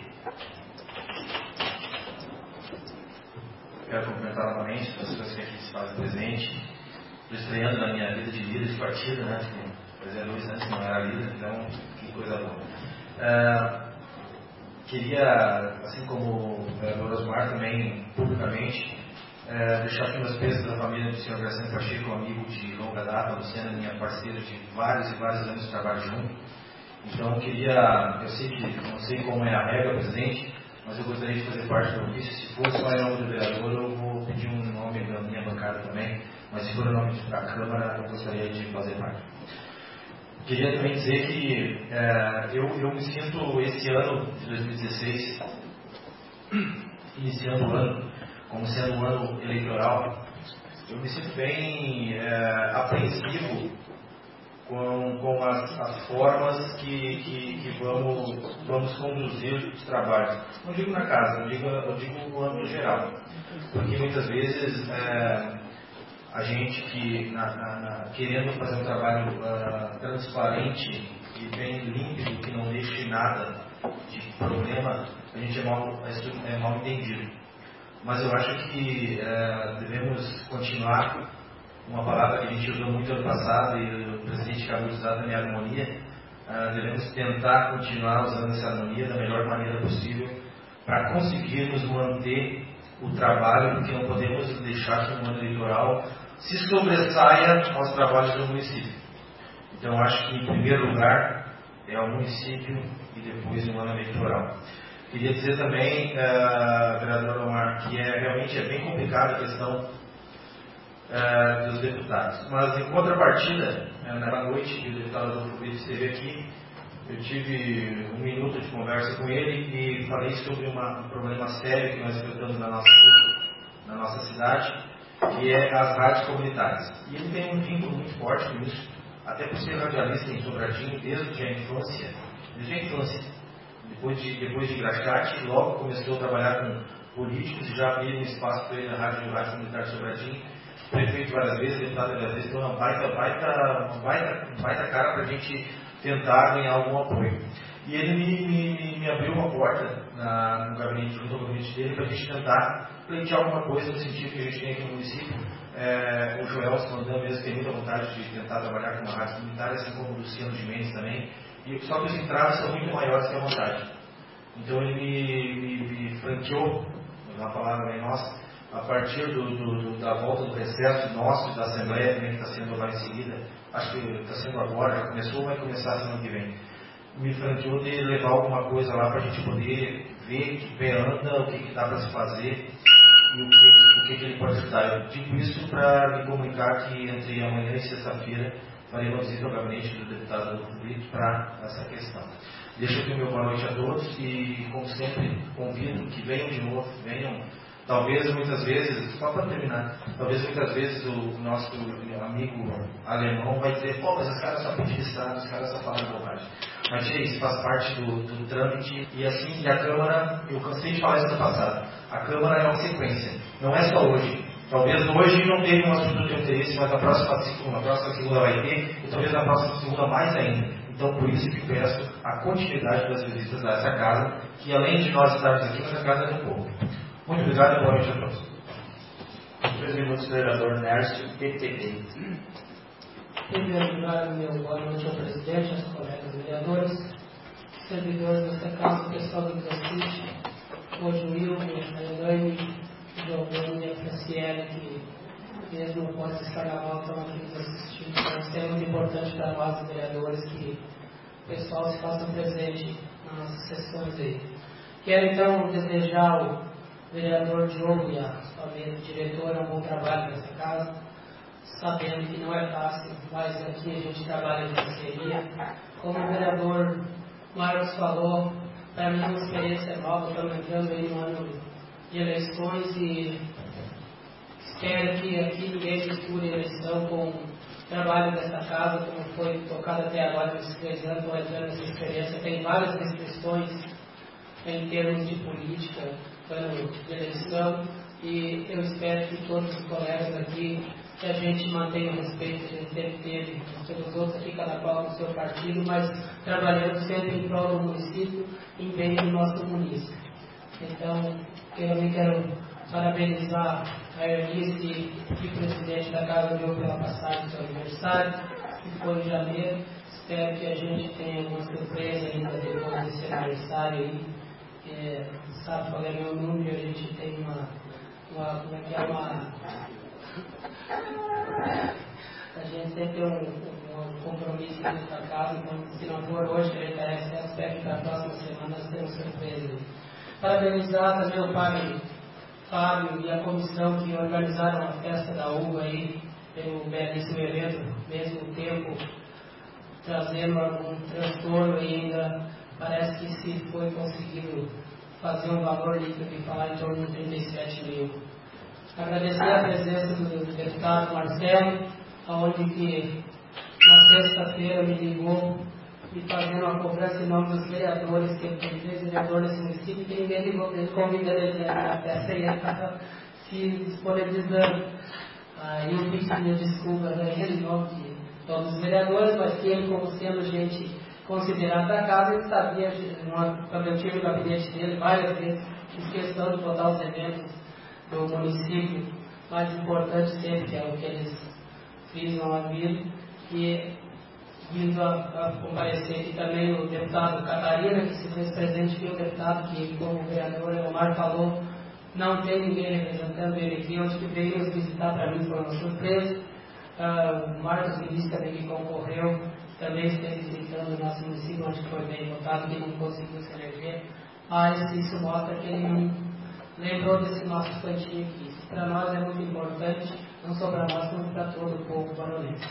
Quero cumprimentar novamente as pessoas que aqui se fazem presente. Estou estreando na minha vida de líder de partido, Fazia 2 anos que não era líder, então que coisa boa. Queria, assim como o vereador Osmar, também publicamente deixar aqui meus pesos da família do senhor Graciano Pacheco, amigo de longa data, Luciana, minha parceira de vários e vários anos de trabalho junto. Então eu sei que não sei como é a regra, presidente, mas eu gostaria de fazer parte do ofício. Se for só em nome do vereador, eu vou pedir um nome da minha bancada também, mas se for em nome da Câmara, eu gostaria de fazer parte. Queria também dizer que eu me sinto, esse ano de 2016, iniciando o ano, como sendo um ano eleitoral, eu me sinto bem apreensivo com as formas que vamos conduzir os trabalhos. Não digo na casa, eu digo no âmbito geral. Porque muitas vezes a gente que querendo fazer um trabalho transparente e bem límpido, que não deixe nada de problema, a gente é mal entendido. Mas eu acho que devemos continuar uma palavra que a gente usou muito ano passado e o presidente acabou de usar também, a harmonia. Devemos tentar continuar usando essa harmonia da melhor maneira possível para conseguirmos manter o trabalho, porque não podemos deixar que o ano eleitoral se sobressaia aos trabalhos do município. Então, acho que, em primeiro lugar, é o município e depois o ano eleitoral. Queria dizer também, vereador Omar, que realmente é bem complicada a questão dos deputados. Mas, em contrapartida, na noite que o deputado Adolfo Brito esteve aqui, eu tive 1 minuto de conversa com ele e falei sobre um problema sério que nós enfrentamos na nossa cidade, que é as rádios comunitárias. E ele tem um vínculo muito forte com isso, até por ser radialista em Sobradinho desde a infância. Depois de Graxate, logo começou a trabalhar com políticos e já abriu um espaço para ele na Rádio Comunitária de Sobradinho. Prefeito várias vezes, deputado várias vezes, então uma baita cara para a gente tentar ganhar algum apoio. E ele me abriu uma porta no gabinete, junto ao gabinete dele, para a gente tentar pleitear alguma coisa no sentido que a gente tem aqui no município. O Joel Smandan mesmo tem muita vontade de tentar trabalhar com uma rádio comunitária, assim como o Luciano de Mendes também. Só que os entraves são muito maiores que a vontade. Então ele me franqueou, uma palavra bem nossa, a partir da volta do recesso nosso, da Assembleia também, que está sendo lá em seguida, acho que está sendo agora, já começou, vai começar a semana que vem. Me franqueou de levar alguma coisa lá para a gente poder ver que pé anda, o que dá para se fazer e o que ele pode ajudar. Eu digo isso para me comunicar que entre amanhã e sexta-feira farei uma visita ao gabinete do deputado Adolfo Brito para essa questão. Deixo aqui o meu boa noite a todos e, como sempre, convido que venham de novo, talvez muitas vezes, só para terminar, talvez muitas vezes o nosso amigo alemão vai dizer, mas os caras só pedem Estado, os caras só falam bobagem. Mas isso faz parte do trâmite e assim, a Câmara, eu cansei de falar isso no passado, a Câmara é uma sequência, não é só hoje. Talvez hoje não tenha uma estrutura de interesse, mas na próxima segunda vai ter, e talvez na próxima segunda mais ainda. Então, por isso que peço a continuidade das visitas a essa casa, que além de nós estarmos aqui, mas a casa é do povo. Muito obrigado e boa noite a todos. 3 minutos, vereador Nércio, PTB. Em primeiro lugar, meu boa noite ao presidente, aos colegas vereadores, servidores desta casa, o pessoal do Cacite, o Will, a Elaine, o Giovanni e a Franciele, que mesmo após esse carnaval estão aqui nos assistindo. Então, isso é muito importante para nós, vereadores, que o pessoal se faça presente nas nossas sessões aí. Quero então desejar ao vereador Diogo e a sua mesa diretora um bom trabalho nessa casa, sabendo que não é fácil, mas aqui a gente trabalha em parceria. Como o vereador Marcos falou, para mim é uma experiência nova, estamos entrando aí no ano de eleições e espero que aqui ninguém misture eleição com o trabalho dessa casa, como foi tocado até agora nesses 3 anos, estou entrando nessa experiência. Tem várias restrições em termos de política, ano de eleição, e eu espero que todos os colegas aqui, que a gente mantenha o respeito que a gente sempre teve pelos outros aqui, cada qual no seu partido, mas trabalhando sempre em prol do município, em bem do nosso município. Então, eu também quero parabenizar a Eunice e o presidente da Casa Diogo pela passagem do seu aniversário, que foi em janeiro. Espero que a gente tenha alguma surpresa ainda depois desse aniversário aí. Sabe qual é meu número, a gente tem a gente sempre tem um compromisso nessa casa, então se não for hoje que a gente vai receber, espero que na próxima semana nós temos surpresa. Parabenizar também o padre Fábio e a comissão que organizaram a festa da uva aí, pelo belíssimo evento, mesmo tempo trazendo algum transtorno ainda. Parece que se foi conseguido fazer um valor líquido de falar em torno de 37 mil. Agradecer a presença do deputado Marcelo, onde que na sexta-feira me ligou me fazendo uma cobrança em nome dos vereadores, que eu tenho 3 vereadores nesse município, que ninguém ligou, ele convida ele na festa e ele estava se disponibilizando. Aí eu pedi desculpas a ele em nome de todos os vereadores, mas que ele, como sendo gente considerada a casa, ele sabia, quando eu tive no gabinete dele várias vezes, fiz questão de botar os eventos do município mais importantes sempre, que é o que eles frisam a vida, e vindo a comparecer aqui também o deputado Catarina, que se fez presente aqui, o deputado que, como o vereador Elmar falou, não tem ninguém representando ele aqui, onde que veio nos visitar, para mim foi uma surpresa. O Marcos Vinícius também, que concorreu, também esteve visitando o nosso município, onde foi bem votado, que não conseguiu se eleger, mas isso mostra que ele não lembrou desse nosso instantinho aqui. Isso para nós é muito importante, não só para nós, como para todo o povo baronense.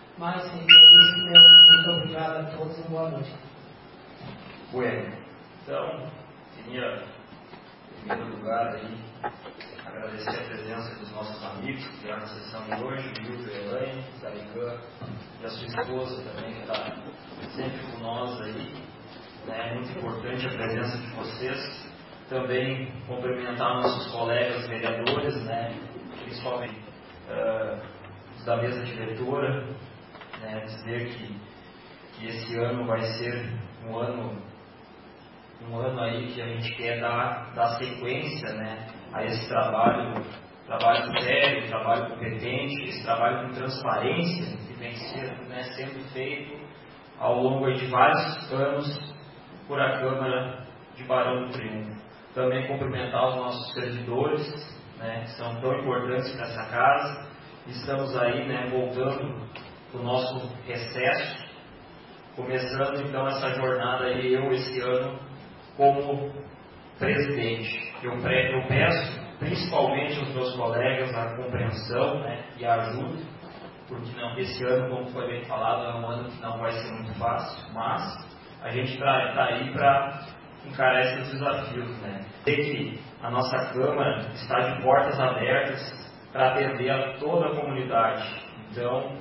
Mas é isso mesmo. Muito obrigado a todos e boa noite. Bueno, então, queria, em primeiro lugar, aí, agradecer a presença dos nossos amigos que vieram na sessão de hoje, o Milton, a Elaine, o Zarigan e a sua esposa também, que está sempre com nós aí. É muito importante a presença de vocês. Também cumprimentar nossos colegas vereadores, né, principalmente os da mesa diretora, né, dizer que esse ano vai ser um ano aí que a gente quer dar sequência, né, a esse trabalho sério, trabalho competente, esse trabalho com transparência que vem sendo feito ao longo de vários anos por a Câmara de Barão do Triunfo. Também cumprimentar os nossos servidores, né, que são tão importantes para essa casa. Estamos aí, né, voltando do nosso recesso, começando então essa jornada aí, eu esse ano como presidente. Eu peço principalmente aos meus colegas a compreensão, né, e a ajuda, porque esse ano, como foi bem falado, é um ano que não vai ser muito fácil, mas a gente está aí para encarar esses desafios, né? Sei que a nossa Câmara está de portas abertas para atender a toda a comunidade. Então,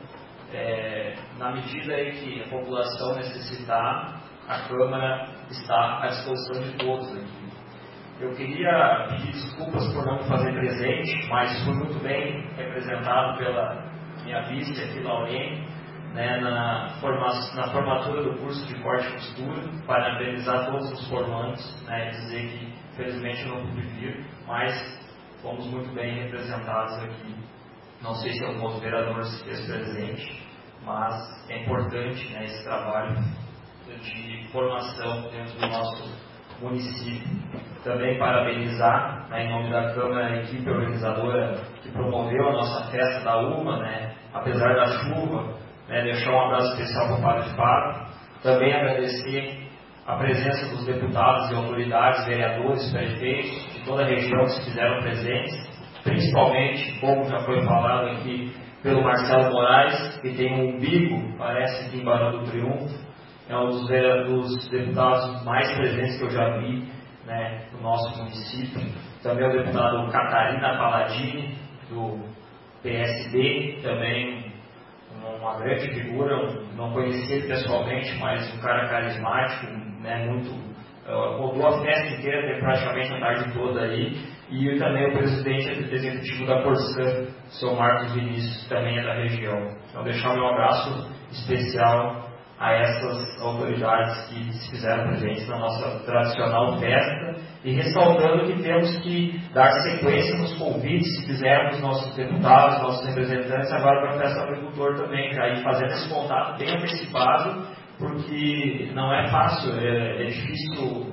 na medida em que a população necessitar, a Câmara está à disposição de todos aqui. Eu queria pedir desculpas por não me fazer presente, mas fui muito bem representado pela minha vice aqui, Laurene, né, na formatura do curso de corte e costura, parabenizar todos os formandos, né, dizer que infelizmente eu não pude vir, mas fomos muito bem representados aqui. Não sei se algum outro vereador se fez presente, mas é importante, né, esse trabalho de formação dentro do nosso município. Também parabenizar, né, em nome da Câmara, a equipe organizadora que promoveu a nossa festa da UMA, né, apesar da chuva, né, deixar um abraço especial para o Padre Fábio. Também agradecer a presença dos deputados e autoridades, vereadores, prefeitos de toda a região que se fizeram presentes, principalmente, como já foi falado aqui, pelo Marcelo Moraes, que tem um umbigo, parece, aqui em Barão do Triunfo. É um dos deputados mais presentes que eu já vi, né, no nosso município. Também o deputado Catarina Paladini, do PSD, também uma grande figura, não conheci ele pessoalmente, mas um cara carismático, né, rodou a festa inteira, praticamente a tarde toda aí. E também o presidente executivo da Corsã, o seu Marcos Vinícius, que também é da região. Então, deixar meu abraço especial a essas autoridades que se fizeram presentes na nossa tradicional festa, e ressaltando que temos que dar sequência nos convites que fizemos nossos deputados, nossos representantes, agora para a festa do agricultor também, já ir fazendo esse contato bem antecipado, porque não é fácil, é difícil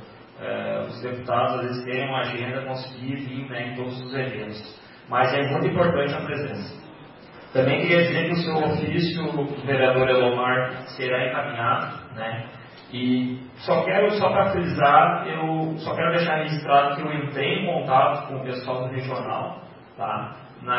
os deputados às vezes terem uma agenda, conseguir vir, né, em todos os eventos, mas é muito importante a presença. Também queria dizer que o seu ofício, o vereador Elomar, será encaminhado, né? E só para frisar, eu só quero deixar registrado que eu entrei em contato com o pessoal do regional, tá?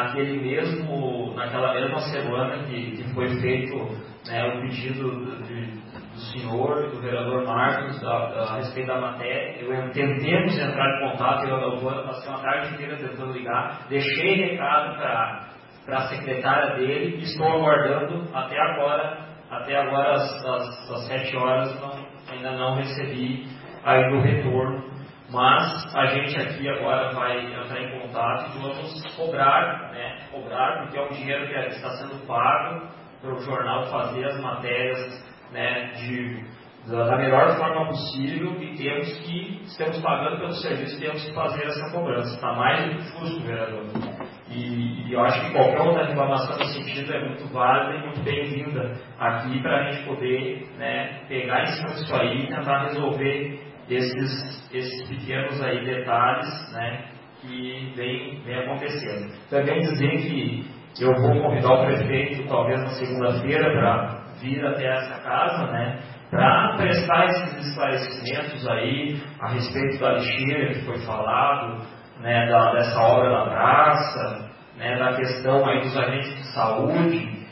Naquela mesma semana que foi feito, né, o pedido do senhor e do vereador Marcos a respeito da matéria. Tentemos entrar em contato, eu passei uma tarde inteira tentando ligar, deixei recado para a secretária dele e estou aguardando até agora às 7 horas, ainda não recebi ainda o retorno, mas a gente aqui agora vai entrar em contato e vamos cobrar, porque é um dinheiro que está sendo pago para o jornal fazer as matérias, né, da melhor forma possível, e estamos pagando pelo serviço e temos que fazer essa cobrança. Está mais do que justo, vereador. E eu acho que qualquer outra reclamação nesse sentido é muito válida e muito bem-vinda aqui para a gente poder, né, pegar em cima disso aí e tentar resolver esses pequenos aí detalhes, né, que vem acontecendo. Também dizer que eu vou convidar o prefeito, talvez na segunda-feira, para vir até essa casa, né, para prestar esses esclarecimentos aí a respeito da lixeira que foi falado, né, dessa obra da praça, né, da questão aí dos agentes de saúde,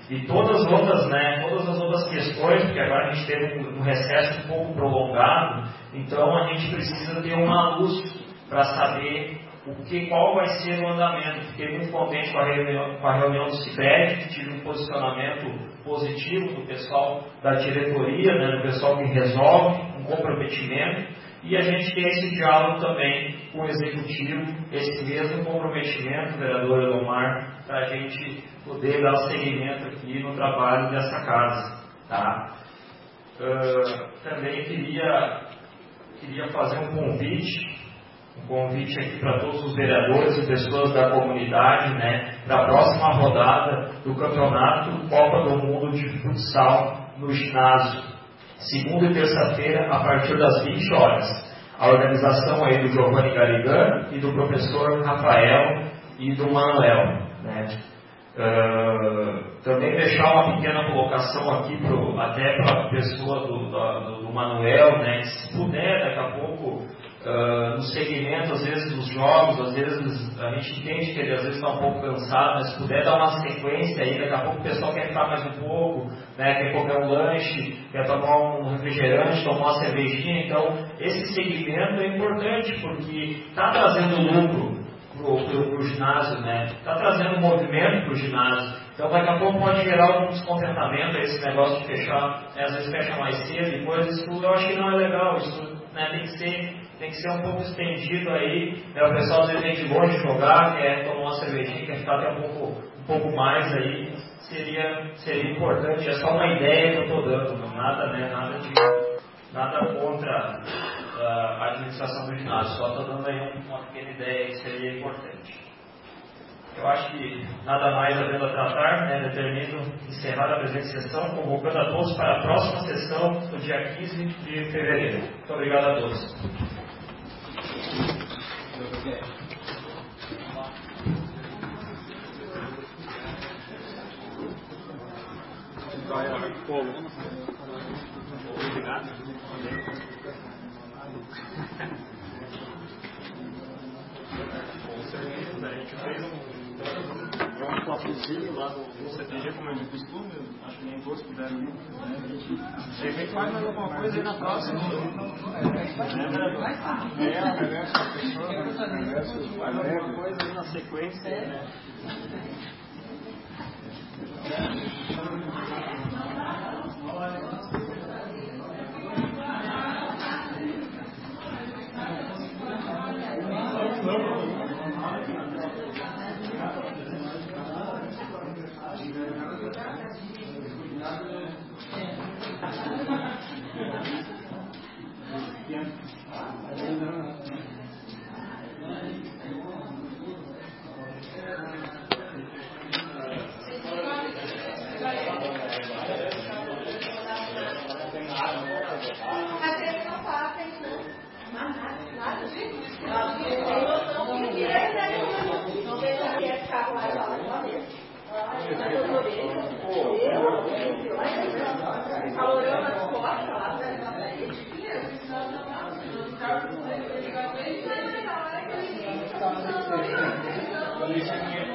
E todas as outras questões, porque agora a gente teve um recesso um pouco prolongado, então a gente precisa ter uma luz para saber qual vai ser o andamento. Fiquei muito contente com a reunião do Sicredi, tive um posicionamento positivo do pessoal da diretoria, né, do pessoal que resolve, um comprometimento, e a gente tem esse diálogo também com o executivo, esse mesmo comprometimento, vereador Edomar, para a gente poder dar seguimento aqui no trabalho dessa casa. Tá? Também queria fazer um convite aqui para todos os vereadores e pessoas da comunidade, né, para a próxima rodada do campeonato Copa do Mundo de Futsal no ginásio, segunda e terça-feira, a partir das 20 horas. A organização aí do Giovanni Garigano e do professor Rafael e do Manuel, né. Também deixar uma pequena colocação aqui até para a pessoa do Manuel, né, que se puder daqui a pouco, no segmento às vezes dos jogos, às vezes a gente entende que ele às vezes está um pouco cansado, mas se puder dar uma sequência aí, daqui a pouco o pessoal quer ficar mais um pouco, né, quer comer um lanche, quer tomar um refrigerante, tomar uma cervejinha. Então esse segmento é importante porque está trazendo lucro para o ginásio, né? Está trazendo movimento para o ginásio. Então daqui a pouco pode gerar algum descontentamento esse negócio de fechar, né? Às vezes fecha mais cedo e coisas, isso eu acho que não é legal, isso, né, tem que ser um pouco estendido aí, né? O pessoal às vezes vem de longe jogar, quer tomar uma cervejinha, quer ficar até um pouco mais aí, seria importante, é só uma ideia que eu estou dando, não, nada contra a administração do ginásio, só estou dando aí uma pequena ideia que seria importante. Eu acho que nada mais havendo a tratar, né, determino encerrar a presente sessão, convocando a todos para a próxima sessão, no dia 15 de fevereiro. Muito obrigado a todos. A gente fez um papozinho lá no CTG, como é de costume, acho que nem todos puderam ir. Chega e faz mais alguma coisa aí na próxima. Faz alguma coisa aí na sequência. Né? Isso